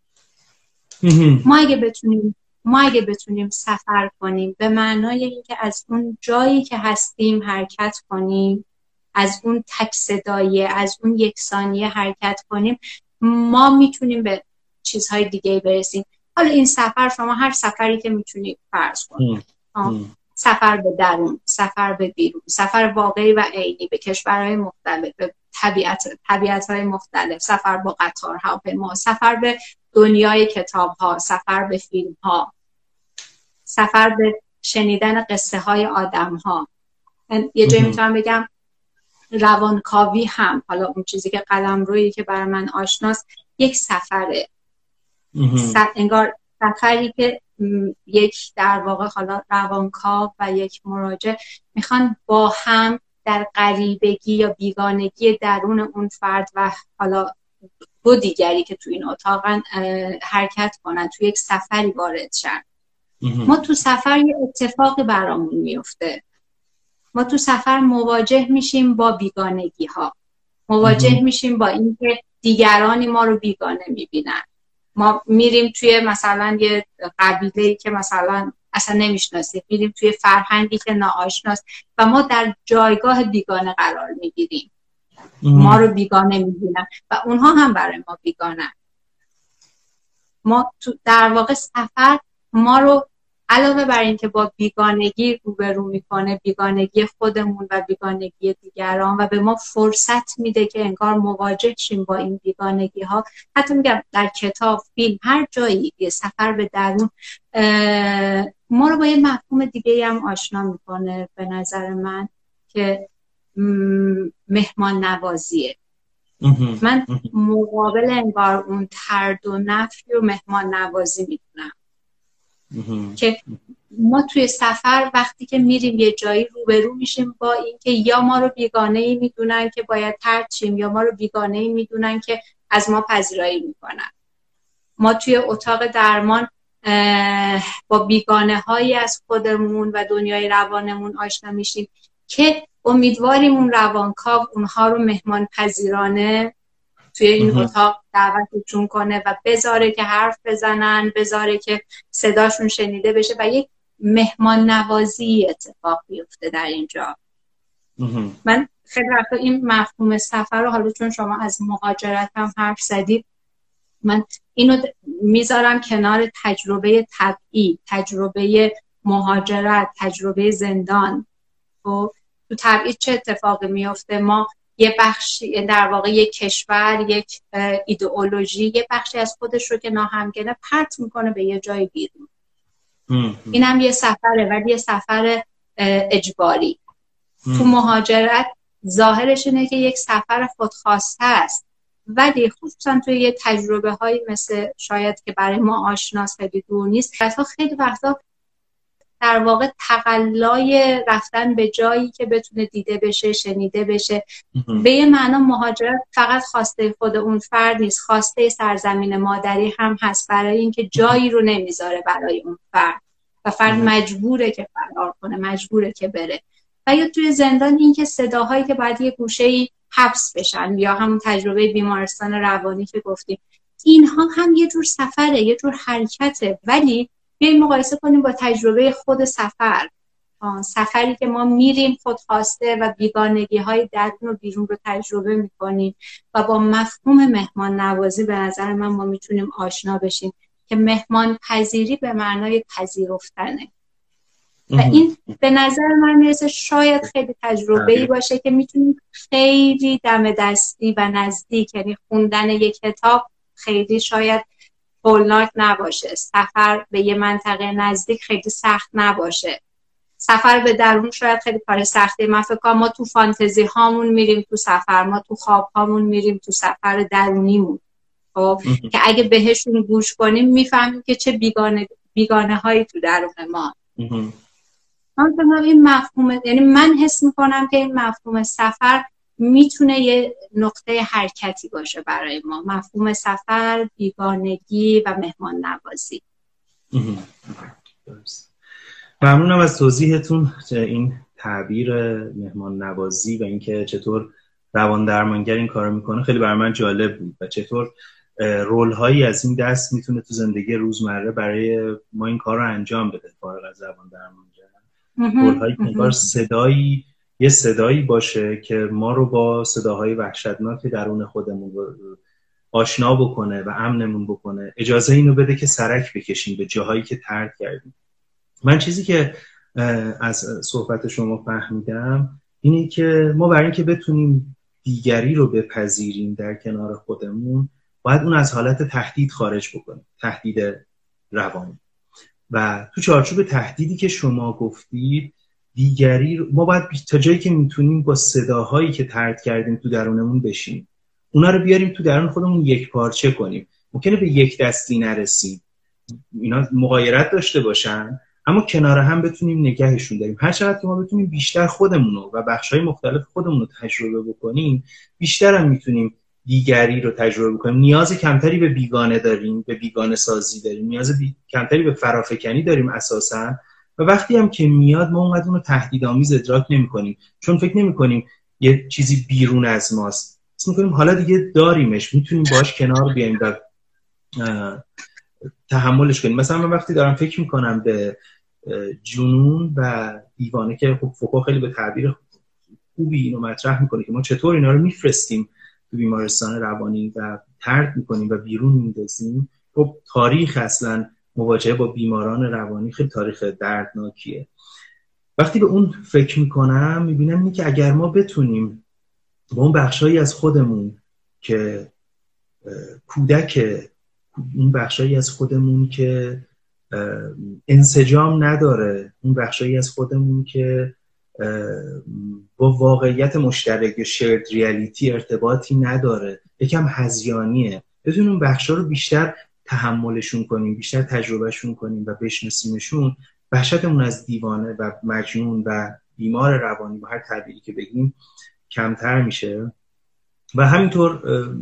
ما اگه بتونیم ما اگه بتونیم سفر کنیم به معنای اینکه از اون جایی که هستیم حرکت کنیم، از اون تک صداییه، از اون یکسانیه حرکت کنیم، ما میتونیم به چیزهای دیگه برسیم. حالا این سفر شما هر سفری که میتونید فرض کنید، سفر به درون، سفر به بیرون، سفر واقعی و عینی به کشورهای مختلف، به طبیعت طبیعت‌های مختلف، سفر با قطار، هواپیما، سفر به دنیای کتاب‌ها، سفر به فیلم‌ها، سفر به شنیدن قصه های آدم ها. یه جایی میتونم بگم روانکاوی هم، حالا اون چیزی که قلمرویی که برای من آشناست، یک سفره. سف... انگار سفری که یک در واقع حالا روانکاو و یک مراجع میخوان با هم در غریبگی یا بیگانگی درون اون فرد و حالا دو دیگری که تو این اتاقن حرکت کنن، تو یک سفری وارد شن. ما تو سفر یه اتفاقی برامون میفته، ما تو سفر مواجه میشیم با بیگانگی ها، مواجه میشیم با اینکه دیگرانی ما رو بیگانه میبینن، ما میریم توی مثلا یه قبیله‌ای که مثلا اصلا نمیشناسیم، میریم توی فرهنگی که ناآشناست و ما در جایگاه بیگانه قرار میگیریم. ما رو بیگانه میبینن و اونها هم برای ما بیگانه. ما تو در واقع سفر ما رو علاوه بر این که با بیگانگی روبرو میکنه، بیگانگی خودمون و بیگانگی دیگران، و به ما فرصت میده که انگار مواجه شیم با این بیگانگی ها. حتی میگم در کتاب، فیلم، هر جایی یه سفر به درون ما رو با یه مفهوم دیگه هم آشنا میکنه به نظر من که مهمان نوازیه. من مقابل انگار اون ترد و نفی و مهمان نوازی میدونم که ما توی سفر وقتی که میریم یه جایی روبرو میشیم با این که یا ما رو بیگانه‌ای میدونن که باید طرد شیم، یا ما رو بیگانه‌ای میدونن که از ما پذیرایی میکنن. ما توی اتاق درمان با بیگانه هایی از خودمون و دنیای روانمون آشنا میشیم که امیدواریم اون روانکاو اونها رو مهمان پذیرانه توی این اتاق دعوتشون کنه و بذاره که حرف بزنن، بذاره که صداشون شنیده بشه و یک مهمان نوازی اتفاق بیفته در اینجا. من خیلی وقتا این مفهوم سفر رو، حالا چون شما از مهاجرت هم حرف زدید، من اینو میذارم کنار تجربه طبیعی، تجربه مهاجرت، تجربه زندان. و تو تبعید چه اتفاقی میفته؟ ما یه بخشی، در واقع یک کشور، یک ایدئولوژی یه بخشی از خودش رو که ناهمگنه پرت میکنه به یه جای بیرون. این هم یه سفره، ولی یه سفر اجباری. تو مهاجرت ظاهرش اینه که یک سفر خودخواسته است، ولی خصوصا توی یه تجربه هایی مثل شاید که برای ما آشناست، خیلی دور نیست، حتی خیلی وقتا در واقع تقلای رفتن به جایی که بتونه دیده بشه، شنیده بشه. به یه معنا مهاجرت فقط خواسته خود اون فرد نیست، خواسته سرزمین مادری هم هست، برای اینکه جایی رو نمیذاره برای اون فرد و فرد مجبوره که فرار کنه، مجبوره که بره. و یا توی زندان این که صداهایی که باید یه گوشه‌ای حبس بشن، یا همون تجربه بیمارستان روانی که گفتیم، اینها هم یه جور سفره، یه جور حرکته. ولی بیاییم مقایسه کنیم با تجربه خود سفر، سفری که ما میریم خودخواسته و بیگانگی های درون و بیرون رو تجربه میکنیم و با مفهوم مهمان نوازی به نظر من ما میتونیم آشنا بشیم که مهمان پذیری به معنای پذیرفتنه. و این به نظر من میرسه شاید خیلی تجربه‌ای باشه که میتونیم خیلی دم دستی و نزدیک، یعنی خوندن یک کتاب خیلی شاید هولناک نباشه، سفر به یه منطقه نزدیک خیلی سخت نباشه، سفر به درون شاید خیلی کار سخته. من فکر کنم ما تو فانتزی هامون میریم تو سفر، ما تو خواب هامون میریم تو سفر درونیمون، خب که اگه بهشون گوش کنیم میفهمیم که چه بیگانه بیگانه هایی تو درون ما. من فکر کنم این مفهوم، یعنی من حس میکنم که این مفهوم سفر میتونه یه نقطه حرکتی باشه برای ما، مفهوم سفر، بیگانگی و مهمان نوازی. ممنونم از توضیحتون این تعبیر مهمان نوازی و اینکه چطور روان درمانگر این کارو میکنه. خیلی برای من جالب بود و چطور رول هایی از این دست میتونه تو زندگی روزمره برای ما این کار رو انجام بده. فارغ از روان درمانگر، رول هایی که انگار صدایی یه صدایی باشه که ما رو با صداهای وحشتناک درون خودمون آشنا بکنه و امنمون بکنه، اجازه اینو بده که سرک بکشیم به جاهایی که ترک کردیم. من چیزی که از صحبت شما فهمیدم اینه که ما برای اینکه بتونیم دیگری رو بپذیریم در کنار خودمون، باید اون از حالت تهدید خارج بکنیم، تهدید روانی. و تو چارچوب تهدیدی که شما گفتید، دیگری رو ما باید تا جایی که میتونیم با صداهایی که ترد کردیم تو درونمون بشیم، اونا رو بیاریم تو درون خودمون یک پارچه کنیم. ممکنه به یک دستی نرسیم، اینا مغایرت داشته باشن، اما کنار هم بتونیم نگهشون داریم. هر چقدر که ما بتونیم بیشتر خودمون و بخش‌های مختلف خودمون رو تجربه بکنیم، بیشتر هم میتونیم دیگری رو تجربه بکنیم. نیاز کمتری به بیگانه داریم، به بیگانه سازی داریم، نیاز بی... کمتری به فرافکنی داریم اساساً. و وقتی هم که میاد ما اونقدر اونو تهدیدآمیز ادراک نمی‌کنیم، چون فکر نمی‌کنیم یه چیزی بیرون از ماست. حس می‌کنیم حالا دیگه داریمش، میتونیم باهاش کنار بیایم و تحملش کنیم. مثلا من وقتی دارم فکر میکنم به جنون و دیوانه که خب فوکو خیلی به تعبیر خوبی اینو مطرح میکنه که ما چطور اینا رو میفرستیم تو بیمارستان روانی و طرد میکنیم و بیرون میندازیم. خب تاریخ اصلا مواجهه با بیماران روانی خیلی تاریخ دردناکیه. وقتی به اون فکر میکنم میبینم اینه که اگر ما بتونیم با اون بخشایی از خودمون که کودک، اون بخشایی از خودمون که انسجام نداره، اون بخشایی از خودمون که با واقعیت مشترک یا شیرد ریالیتی ارتباطی نداره، یکم هذیانیه، بتونیم اون بخشا رو بیشتر تحملشون کنیم، بیشتر تجربهشون کنیم و بشناسیمشون، وحشتمون از دیوانه و مجنون و بیمار روانی با هر تعبیری که بگیم کمتر میشه. و همینطور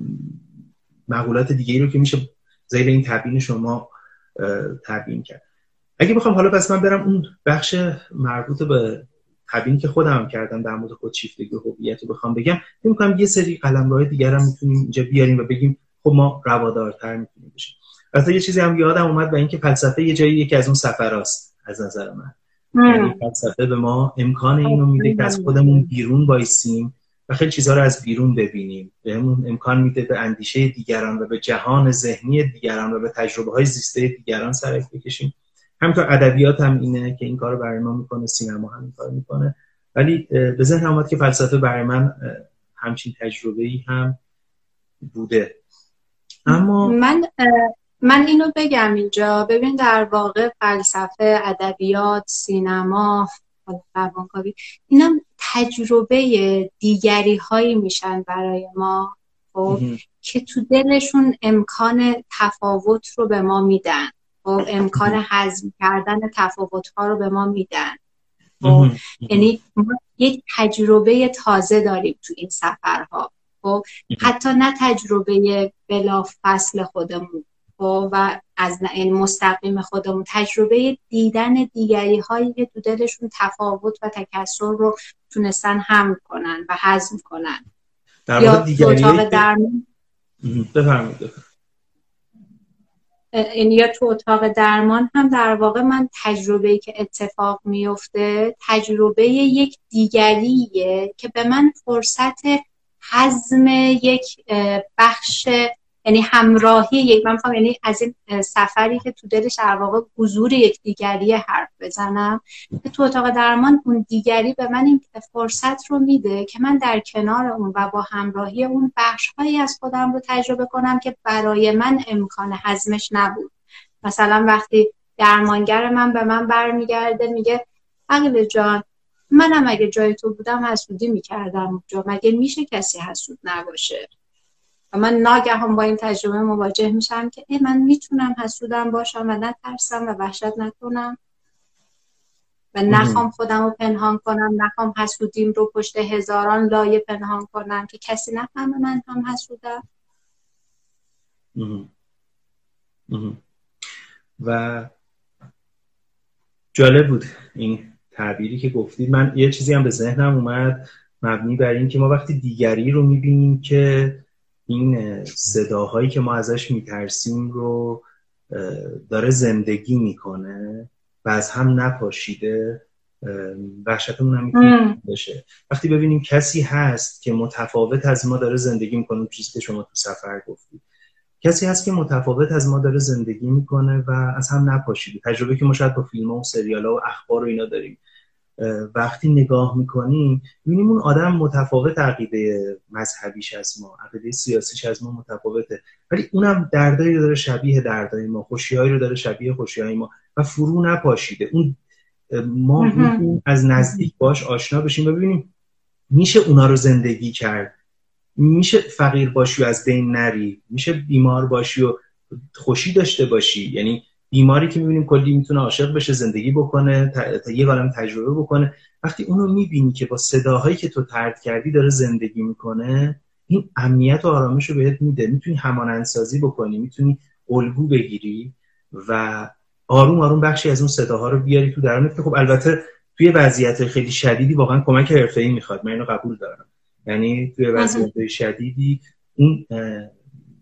مقولات دیگه‌ای رو که میشه زیر این تبیین شما تبیین کرد. اگه بخوام حالا پس من برم اون بخش مربوط به تبیینی که خودم کردم در مورد خودشیفتگی و هویت رو بخوام بگم، فکر می‌کنم یه سری قلمروهای دیگر هم میتونیم اینجا بیاریم و بگیم خب ما روادارتر میتونیم بشیم. البته یه چیزی هم یادم اومد و اینکه فلسفه یه جایی یکی از اون سفراست از نظر من. یعنی فلسفه به ما امکان اینو میده که از خودمون بیرون وایسیم و خیلی چیزها رو از بیرون ببینیم. بهمون امکان میده به اندیشه دیگران و به جهان ذهنی دیگران و به تجربه‌های زیسته دیگران سرک بکشیم. همینطور ادبیات هم اینه که این کارو برای ما میکنه، سینما هم این کارو میکنه. ولی به ذهنم اومد که فلسفه برای من همچین تجربه‌ای هم بوده. اما من من اینو بگم اینجا، ببین در واقع فلسفه، ادبیات، سینما، روانکاوی، اینا تجربه دیگری هایی میشن برای ما خب که تو دلشون امکان تفاوت رو به ما میدن، خب امکان هضم کردن تفاوت ها رو به ما میدن. خب یعنی ما یک تجربه تازه داریم تو این سفرها، خب حتی نه تجربه بلا فصل خودمون خب و از این مستقیم خودمون، تجربه دیدن دیگری هایی که تو دلشون تفاوت و تکثر رو تونستن حمل کنن و هضم کنن. در مورد دیگری اتاق درمان بفرمایید. این یا تو اتاق درمان هم در واقع من تجربه‌ای که اتفاق میفته تجربه یک دیگریه که به من فرصت هضم یک بخش، یعنی همراهی یک، من می‌خوام یعنی از این سفری که تو دلش در واقع حضور یک دیگری حرف بزنم، که تو اتاق درمان اون دیگری به من این فرصت رو میده که من در کنار اون و با همراهی اون بخش‌هایی از خودم رو تجربه کنم که برای من امکان هضمش نبود. مثلا وقتی درمانگر من به من برمیگرده میگه عقیله جان، منم اگه جای تو بودم حسودی میکردم اونجا، مگه میشه کسی حسود نباشه؟ و من ناگهان با این تجربه مواجه میشم که ای من میتونم حسودم باشم و نترسم و وحشت نکنم و نخوام خودم رو پنهان کنم، نخوام حسودیم رو پشت هزاران لایه پنهان کنم که کسی نفهمه من هم حسودم. و جالب بود این تعبیری که گفتید. من یه چیزی هم به ذهنم اومد مبنی بر این که ما وقتی دیگری رو میبینیم که این صداهایی که ما ازش میترسیم رو داره زندگی میکنه و از هم نپاشیده، وحشتمون هم میتونه بشه. وقتی ببینیم کسی هست که متفاوت از ما داره زندگی میکنه، چیزی که شما تو سفر گفتید، کسی هست که متفاوت از ما داره زندگی میکنه و از هم نپاشیده، تجربه که ما شاید با فیلم ها و سریال ها و اخبار و اینا داریم، وقتی نگاه میکنیم میبینیم اون آدم متفاوت، عقیده مذهبیش از ما، عقیده سیاسیش از ما متفاوته، ولی اونم دردایی رو داره شبیه دردای ما، خوشیایی رو داره شبیه خوشیای ما و فرو نپاشیده. اون ما میتونیم از نزدیک باش آشنا بشیم و ببینیم میشه اونا رو زندگی کرد، میشه فقیر باشی و از بین نری، میشه بیمار باشی و خوشی داشته باشی. یعنی بیماری که میبینیم کلی میتونه عاشق بشه، زندگی بکنه، تا یه عالم تجربه بکنه. وقتی اونو میبینی که با صداهایی که تو طرد کردی داره زندگی میکنه، این امنیت و آرامش رو بهت میده، میتونی همانندسازی بکنی، میتونی الگو بگیری و آروم آروم بخشی از اون صداها رو بیاری تو درونت. که خب البته توی وضعیت خیلی شدیدی واقعا کمک حرفه‌ای میخواد، من اینو قبول دارم. یعنی توی وضعیت شدیدی اون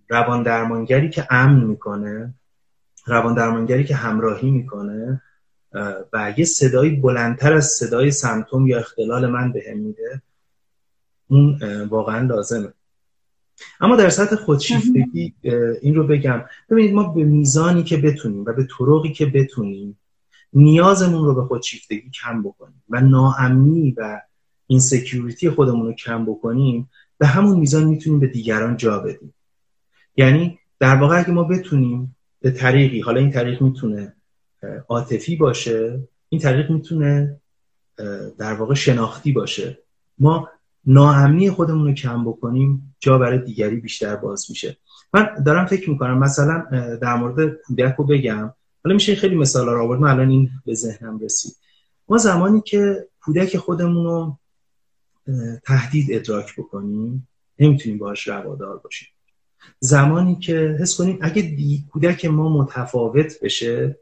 روان درمانگری که امن میکنه، روان درمانگری که همراهی میکنه و یه صدایی بلندتر از صدای سمتوم یا اختلال من بهم میده، اون واقعا لازمه. اما در سطح خودشیفتگی این رو بگم، ببینید ما به میزانی که بتونیم و به طرقی که بتونیم نیازمون رو به خودشیفتگی کم بکنیم و ناامنی و اینسکیوریتی خودمون رو کم بکنیم، به همون میزان میتونیم به دیگران جا بدیم. یعنی در واقع اگه ما بتونیم به طریقی، حالا این طریق میتونه عاطفی باشه، این طریق میتونه در واقع شناختی باشه، ما ناامنی خودمون رو کم بکنیم، جا برای دیگری بیشتر باز میشه. من دارم فکر میکنم مثلا در مورد کودک رو بگم، حالا میشه خیلی مثالا رو آورد، من الان این به ذهنم رسید. ما زمانی که کودک خودمون رو تهدید ادراک بکنیم نمیتونیم باهاش روادار باشیم. زمانی که حس کنیم اگه دی کودک ما متفاوت بشه،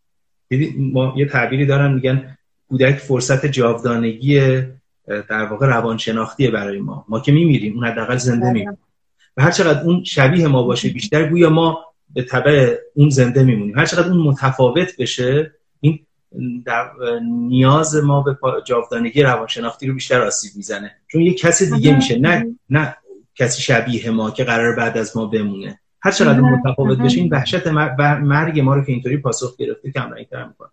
ما یه تعبیری دارن میگن کودک فرصت جاودانگی در واقع روانشناختیه برای ما، ما که میمیریم اون حداقل زنده میمونه و هر چقدر اون شبیه ما باشه بیشتر گویا ما به تبع اون زنده میمونیم. هر چقدر اون متفاوت بشه این در نیاز ما به جاودانگی روانشناختی رو بیشتر آسیب میزنه، چون یه کسی دیگه میشه، نه نه کسی شبیه ما که قرار بعد از ما بمونه. هر چقدر اون متفاوت بشه این وحشت مرگ ما رو که اینطوری پاسخ گرفته کم رنگ‌تر میکنه،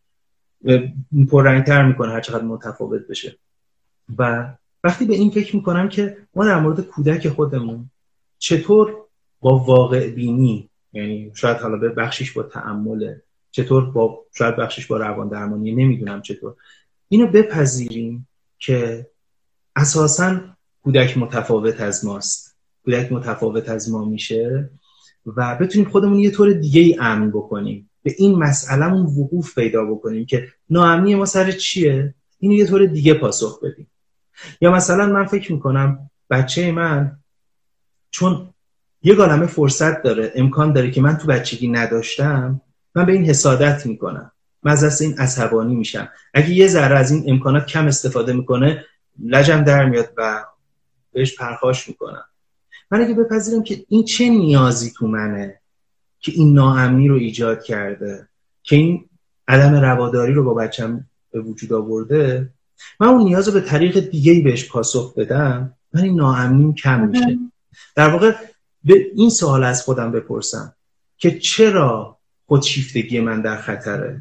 پررنگ‌تر میکنه هر چقدر متفاوت بشه. و وقتی به این فکر میکنم که ما در مورد کودک خودمون چطور با واقع بینی، یعنی شاید حالا به بخشش با تأمل، چطور با شاید بخشش با روان درمانی، نمیدونم چطور، اینو بپذیریم که اساساً کودک متفاوت از ماست، کودک متفاوت از ما میشه و بتونیم خودمون یه طور دیگه ای امن بکنیم، به این مسئلهمون وقوف پیدا بکنیم که ناامنی ما سر چیه، اینو یه طور دیگه پاسخ بدیم. یا مثلا من فکر میکنم بچه من چون یه عالمه فرصت داره، امکان داره که من تو بچگی نداشتم، من به این حسادت میکنم، من از دست این عصبانی میشم. اگه یه ذره از این امکانات کم استفاده میکنه لجم در میاد و بهش پرخاش میکنم. من اگه بپذیرم که این چه نیازی تو منه که این ناامنی رو ایجاد کرده، که این عدم رواداری رو با بچم به وجود آورده، من اون نیاز رو به طریق دیگه‌ای بهش پاسخ بدم، من این ناامنیم کم میشه. در واقع به این سوال از خودم بپرسم که چرا خودشیفتگی من در خطره؟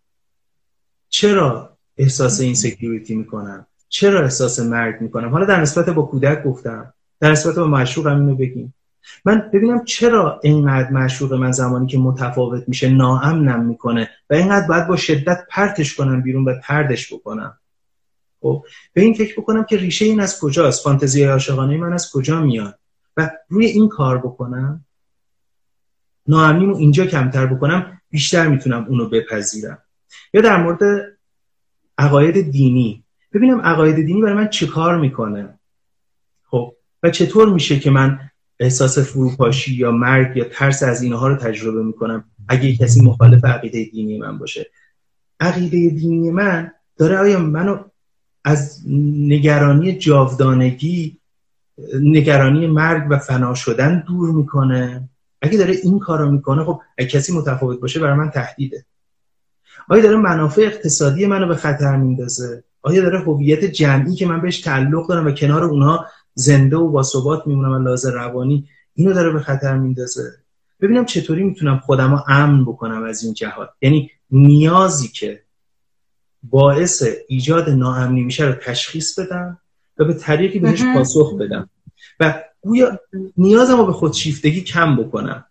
چرا احساس اینسکیوریتی میکنم؟ چرا احساس مرگ میکنم؟ حالا در نسبت با کودک گفتم، در نسبت با معشوقم اینو بگیم. من ببینم چرا اینقدر معشوق من زمانی که متفاوت میشه ناامنم میکنه و اینقدر باید با شدت پرتش کنم بیرون و طردش بکنم. خب به این فکر بکنم که ریشه این از کجاست، فانتزی عاشقانه من از کجا میاد و روی این کار بکنم، ناامنیمو اینجا کمتر بکنم، بیشتر میتونم اونو بپذیرم. یا در مورد عقاید دینی، ببینم عقاید دینی برای من چه کار میکنه، خب و چطور میشه که من احساس فروپاشی یا مرگ یا ترس از اینها رو تجربه میکنم اگه کسی مخالف عقیده دینی من باشه. عقیده دینی من داره آیا منو از نگرانی جاودانگی، نگرانی مرگ و فنا شدن دور میکنه؟ اگه داره این کارو میکنه، خب اگه کسی متفاوت باشه برای من تهدیده. آیا داره منافع اقتصادی منو به خطر میندازه؟ آیا داره هویت جمعی که من بهش تعلق دارم و کنار اونها زنده و باثبات میمونم و لحاظ روانی، اینو داره به خطر میندازه؟ ببینم چطوری میتونم خودم رو امن بکنم از این جهات. یعنی نیازی که باعث ایجاد ناامنی میشه رو تشخیص بدم و به طریقی بهش پاسخ بدم و گویا نیازم رو به خودشیفتگی کم بکنم،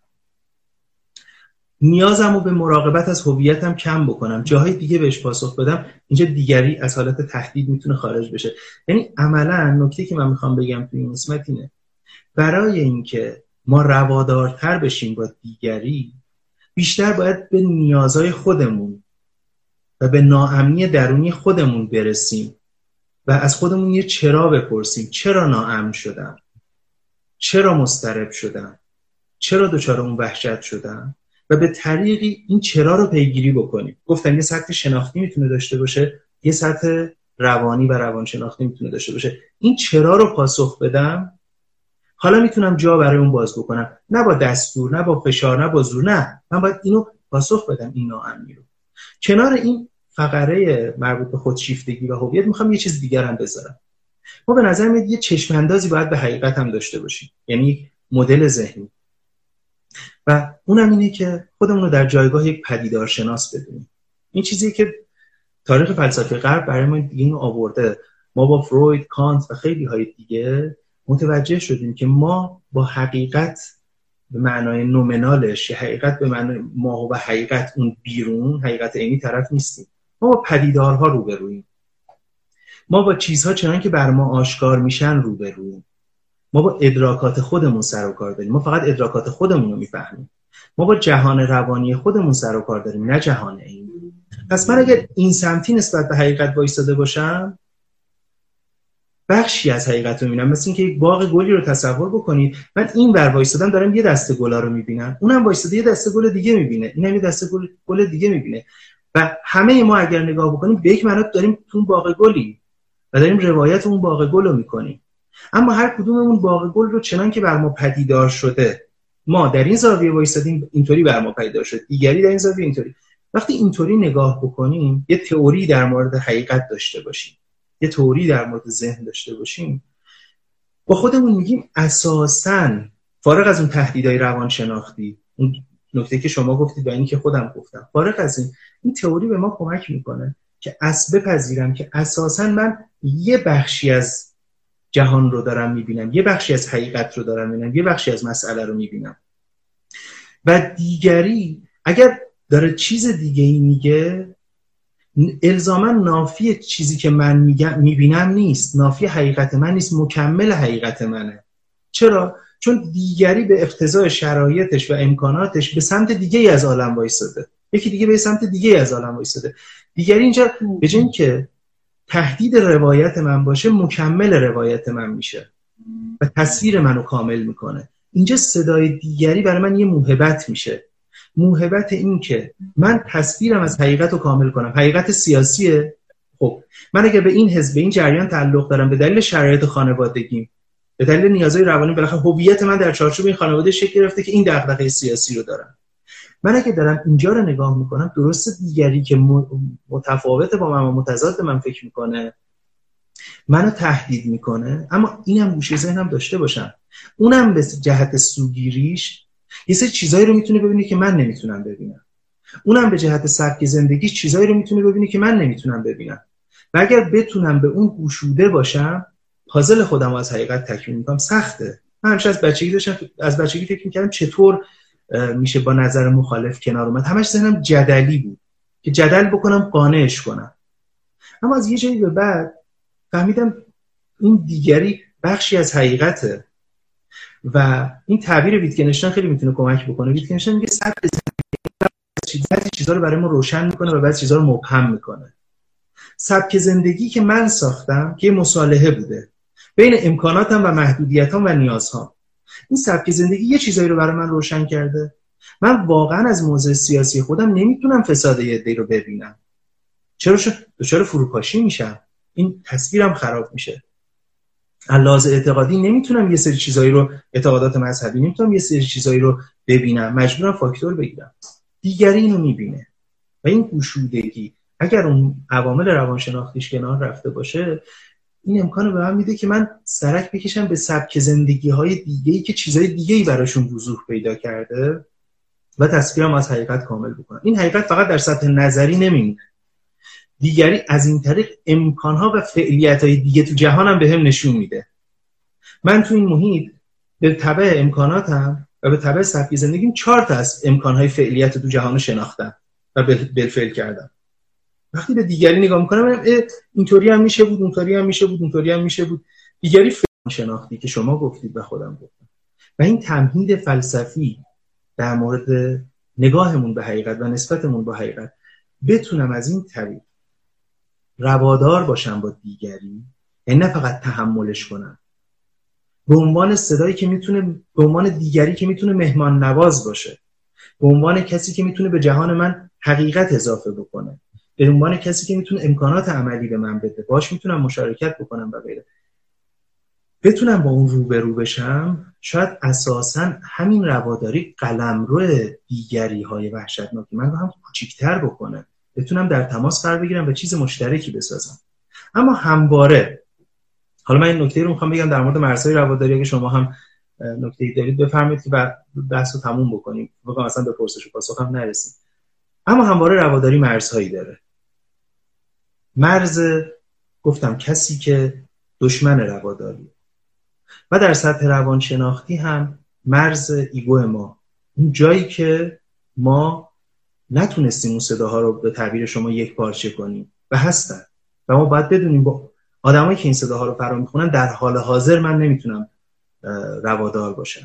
نیازم رو به مراقبت از هویتم کم بکنم، جاهای دیگه بهش پاسخ بدم. اینجا دیگری از حالت تهدید میتونه خارج بشه. یعنی عملا نکته که من میخوام بگم توی این قسمت اینه، برای اینکه ما روادارتر بشیم با دیگری، بیشتر باید به نیازهای خودمون و به ناامنی درونی خودمون برسیم و از خودمون یه چرا بپرسیم. چرا ناامن شدم؟ چرا مضطرب شدم؟ چرا دچار اون وحشت شدم؟ و به طریقی این چرا رو پیگیری بکنیم. گفتم یه سطح شناختی میتونه داشته باشه، یه سطح روانی و روانشناختی میتونه داشته باشه. این چرا رو پاسخ بدم، حالا میتونم جا برای اون باز بکنم، نه با دستور، نه با فشار، نه با زور، نه، من باید اینو پاسخ بدم این ناامنی رو. کنار این فقره مربوط به خودشیفتگی و هویت میخوام یه چیز دیگر هم بذارم. ما به نظر میاد یه چشم اندازی باید به حقیقت هم داشته باشیم، یعنی مدل ذهنی، و اونم اینه که خودمون رو در جایگاه یک پدیدارشناس بدونیم. این چیزی که تاریخ فلسفه غرب برای ما دیگه آورده. ما با فروید، کانت و خیلی های دیگه متوجه شدیم که ما با حقیقت به معنای نومنالش، حقیقت به معنای ما و حقیقت اون بیرون، حقیقت عینی طرف نیستیم. ما با پدیدارها روبرویم. ما با چیزها چنان که بر ما آشکار میشن روبرویم. ما با ادراکات خودمون سر و کار داریم. ما فقط ادراکات خودمون رو میفهمیم. ما با جهان روانی خودمون سر و کار داریم، نه جهان عینی. پس من اگر این سمتی نسبت به حقیقت وایساده باشم، بخشی از حقیقت رو میبینم. مثل اینکه یک باغ گلی رو تصور بکنید، من این ور وایسادم دارم یه دسته گلا رو میبینم، اونم وایساده یه دسته گل دیگه میبینه، اینم یه دسته گل گل دیگه میبینه، و همه ما اگر نگاه بکنیم به یک معنی داریم تو باغ گلی و داریم روایت اون باغ گل رو میکنیم. اما هر کدوممون باغ گل رو چنان که بر ما پدیدار شده، ما در این زاویه وایسادیم اینطوری بر ما پدیدار شده، دیگری در این زاویه اینطوری. وقتی اینطوری نگاه بکنیم، یه تئوری در مورد حقیقت داشته باشیم، یه تئوری در مورد ذهن داشته باشیم، با خودمون میگیم اساساً فارغ از اون تهدیدهای روانشناختی، اون نکته که شما گفتید و اینی که خودم گفتم، فارغ از این این تئوری به ما کمک میکنه که اس بپذیرم که اساساً من یه بخشی از جهان رو دارم میبینم، یه بخشی از حقیقت رو دارم میبینم، یه بخشی از مسئله رو میبینم، و دیگری اگر داره چیز دیگه‌ای میگه الزاما نافی چیزی که من میگم میبینم نیست، نافی حقیقت من نیست، مکمل حقیقت منه. چرا؟ چون دیگری به اقتضای شرایطش و امکاناتش به سمت دیگه‌ای از عالم وایساده، یکی دیگه به سمت دیگه‌ای از عالم وایساده. دیگری اینجا به جای اینکه تهدید روایت من باشه، مکمل روایت من میشه و تصویر منو کامل میکنه. اینجا صدای دیگری برای من یه موهبت میشه، موهبت این که من تصویرم از حقیقت رو کامل کنم. حقیقت سیاسیه، خب من اگه به این حزب، به این جریان تعلق دارم، به دلیل شرایط خانوادگیم، به دلیل نیازهای روانی، بالاخره هویت من در چارچوب این خانواده شکل گرفته که این دغدغه سیاسی رو دارم. من اگه دارم اینجا رو نگاه میکنم، درسته دیگری که متفاوت با من و متضاد من فکر میکنه منو تهدید میکنه، اما اینم گوشه ذهنم داشته باشم، اونم به جهت سوگیریش یه سری چیزایی رو میتونه ببینه که من نمیتونم ببینم، اونم به جهت سبک زندگی چیزایی رو میتونه ببینه که من نمیتونم ببینم. و اگر بتونم به اون گشوده باشم، پازل خودم رو از حقیقت تکمیل میکنم. سخته. من همیشه از بچگی داشتم از بچگی فکر میکردم چطور میشه با نظر مخالف کنار اومد. همش ذهنم جدلی بود که جدل بکنم قانعش کنم. اما از یه جایی به بعد فهمیدم این دیگری بخشی از حقیقته و این تعبیر ویتگنشتاین خیلی میتونه کمک بکنه. ویتگنشتاین میگه سبک زندگی بعضی چیزا رو برای ما روشن میکنه و بعضی چیزا رو مبهم میکنه. سبک زندگی که من ساختم که مصالحه بوده بین امکاناتم و محدودیتام و نیازهام، این سبک زندگی یه چیزایی رو برای من روشن کرده. من واقعا از موضع سیاسی خودم نمیتونم فساد یه عده‌ای رو ببینم. چرا دچار فروپاشی میشم، این تصویرم خراب میشه. لحاظ اعتقادی نمیتونم یه سری چیزایی رو، اعتقادات مذهبی نمیتونم یه سری چیزایی رو ببینم، مجبورم فاکتور بگیرم. دیگری اینو میبینه و این گشودگی اگر اون عوامل روانشناختیش کنار رفته باشه، این امکانو به من میده که من سرک بکشم به سبک زندگی‌های دیگه‌ای که چیزای دیگه‌ای براشون وضوح پیدا کرده و تصویرم از حقیقت کامل بکنم. این حقیقت فقط در سطح نظری نمیمونه. دیگری از این طریق امکانها و فعالیت‌های دیگه تو جهانم بهم نشون میده. من تو این محیط به تبع امکاناتم و به تبع سبک زندگیم چهار تا از امکانهای فعالیت تو جهان شناختم و بالفعل کردم. وقتی به دیگری نگاه میکنم، اینطوری هم میشه بود، اونطوری هم میشه بود، اونطوری هم میشه بود. دیگری فعل شناختی که شما گفتید و خودم گفتم و این تمهید فلسفی در مورد نگاهمون به حقیقت و نسبتمون با حقیقت، بتونم از این طریق روادار باشم با دیگری، یعنی نه فقط تحملش کنم، به عنوان صدایی که میتونه، به عنوان دیگری که میتونه مهمان نواز باشه، به عنوان کسی که میتونه به جهان من حقیقت اضافه بکنه، به عنوان کسی که میتونه امکانات عملی به من بده، باش میتونم مشارکت بکنم و غیره. بتونم با اون روبرو بشم، شاید اساساً همین رواداری قلمرو دیگری های وحشتناکی من رو هم کوچیک‌تر بکنه، بتونم در تماس قرار بگیرم و چیز مشترکی بسازم. اما همواره، حالا من این نکته رو میخوام بگم در مورد مرزهای رواداری، اگه شما هم نکته‌ای دارید بفرمایید که بحث رو تموم بکنیم، بگم اصلا به پرسش و پاسخ هم نرسیم. اما همواره رواداری مرزهایی داره. مرز، گفتم، کسی که دشمن رواداری، و در سطح روانشناختی هم مرز ایگو ما، اون جایی که ما نتونستیم اون صداها رو به تعبیر شما یک پارچه کنیم و هستن و ما باید بدونیم با آدمایی که این صداها رو فرا میخونن در حال حاضر من نمیتونم روادار باشم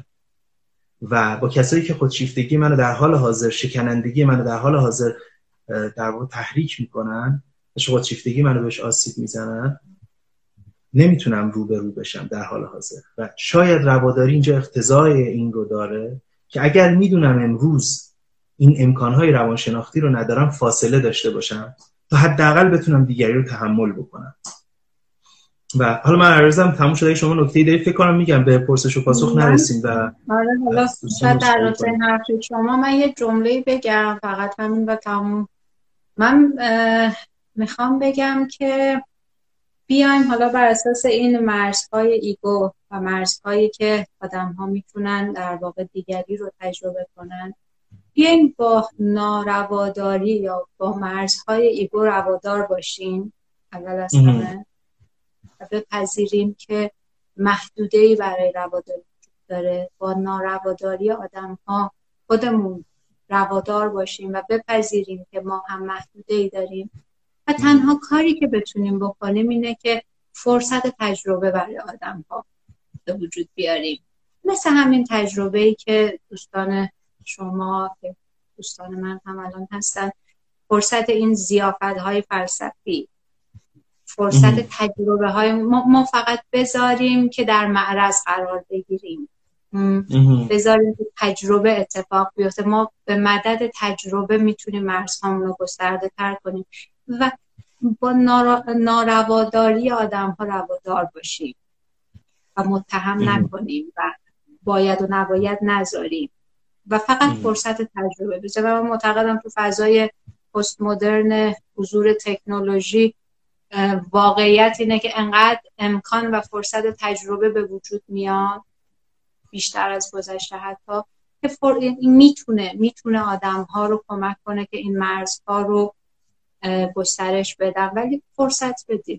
و با کسایی که خودشیفتگی منو در حال حاضر، شکنندگی منو در حال حاضر در واقع تحریک میکنن، خودشیفتگی منو بهش آسیب میزنن، نمیتونم رو به رو بشم در حال حاضر. و شاید رواداری اینجا اقتضای این رو داره که اگر میدونم امروز این امکانهای روانشناختی رو ندارم، فاصله داشته باشم تا حداقل بتونم دیگری رو تحمل بکنم. و حالا من عرضم تموم شده، شما نکته‌ای دارید فکر کنم میگم به پرسش و پاسخ نرسیم. و آره حالا شاید در رابطه حرف شما من یه جمله‌ای بگم، فقط همین و تموم. من میخوام بگم که بیایم حالا بر اساس این مرزهای ایگو و مرزهایی که آدم‌ها میتونن در واقع دیگری رو تجربه کنن، بیایم با نارواداری یا با مرزهای ایگو روادار باشیم اول از همه و بپذیریم که محدوده‌ای برای رواداری وجود داره. با نارواداری آدم‌ها خودمون روادار باشیم و بپذیریم که ما هم محدوده‌ای داریم و تنها کاری که بتونیم بکنیم اینه که فرصت تجربه برای آدم‌ها به وجود بیاریم، مثل همین تجربه‌ای که دوستان شما، دوستان من هم الان هستن، فرصت این ضیافت‌های فلسفی، فرصت تجربه های ما, ما فقط بذاریم که در معرض قرار بگیریم، بذاریم که تجربه اتفاق بیفته. ما به مدد تجربه میتونیم مرزهامون رو گسترده تر کنیم و با نارواداری آدم ها روادار باشیم و متهم نکنیم و باید و نباید نذاریم و فقط فرصت تجربه بذاریم. و من معتقدم تو فضای پست مدرن حضور تکنولوژی واقعیت اینه که انقدر امکان و فرصت تجربه به وجود میاد بیشتر از گذشته حتی که فر... میتونه میتونه آدم ها رو کمک کنه که این مرزها رو گسترش بدن، ولی فرصت بدیم.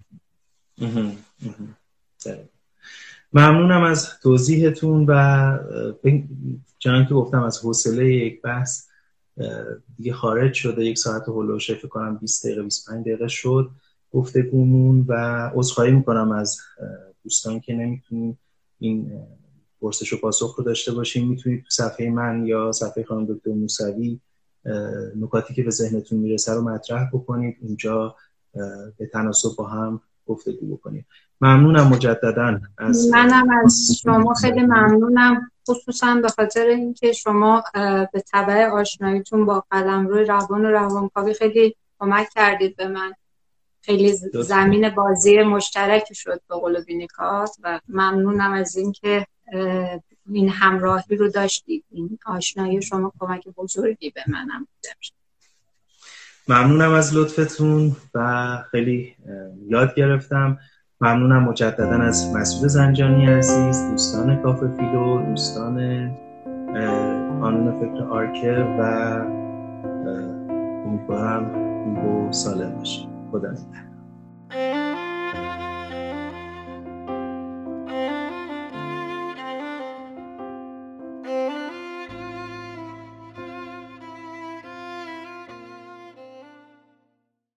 ممنونم از توضیحتون و چنانکه گفتم از حوصله یک بحث دیگه خارج شده. یک ساعت هولوش فکر کنم بیست دقیقه بیست و پنج دقیقه شد گفتگومون و عذرخواهی میکنم از دوستان که نمیتونیم این پرسش و پاسخ رو داشته باشیم. میتونید تو صفحه من یا صفحه خانم دکتر موسوی نکاتی که به ذهنتون میرسه رو مطرح بکنید، اونجا به تناسب با هم گفتگو بکنید. ممنونم مجدداً از منم از شما خیلی ممنونم، خصوصا به خاطر اینکه شما به تبع آشناییتون با قلمرو روان و روانکاوی خیلی کمک کردید به من. خیلی زمین بازی مشترکی شد به قول بینیکات و ممنونم از اینکه این همراهی رو داشتید. این آشنایی شما کمک بزرگی به منم بوده. ممنونم از لطفتون و خیلی یاد گرفتم. ممنونم مجددا از مسعود زنجانی عزیز، دوستان کافه فیلو، دوستان قانون فکر آرکه و امیدوارم خوب و سالم باشید. خدا نگهدار.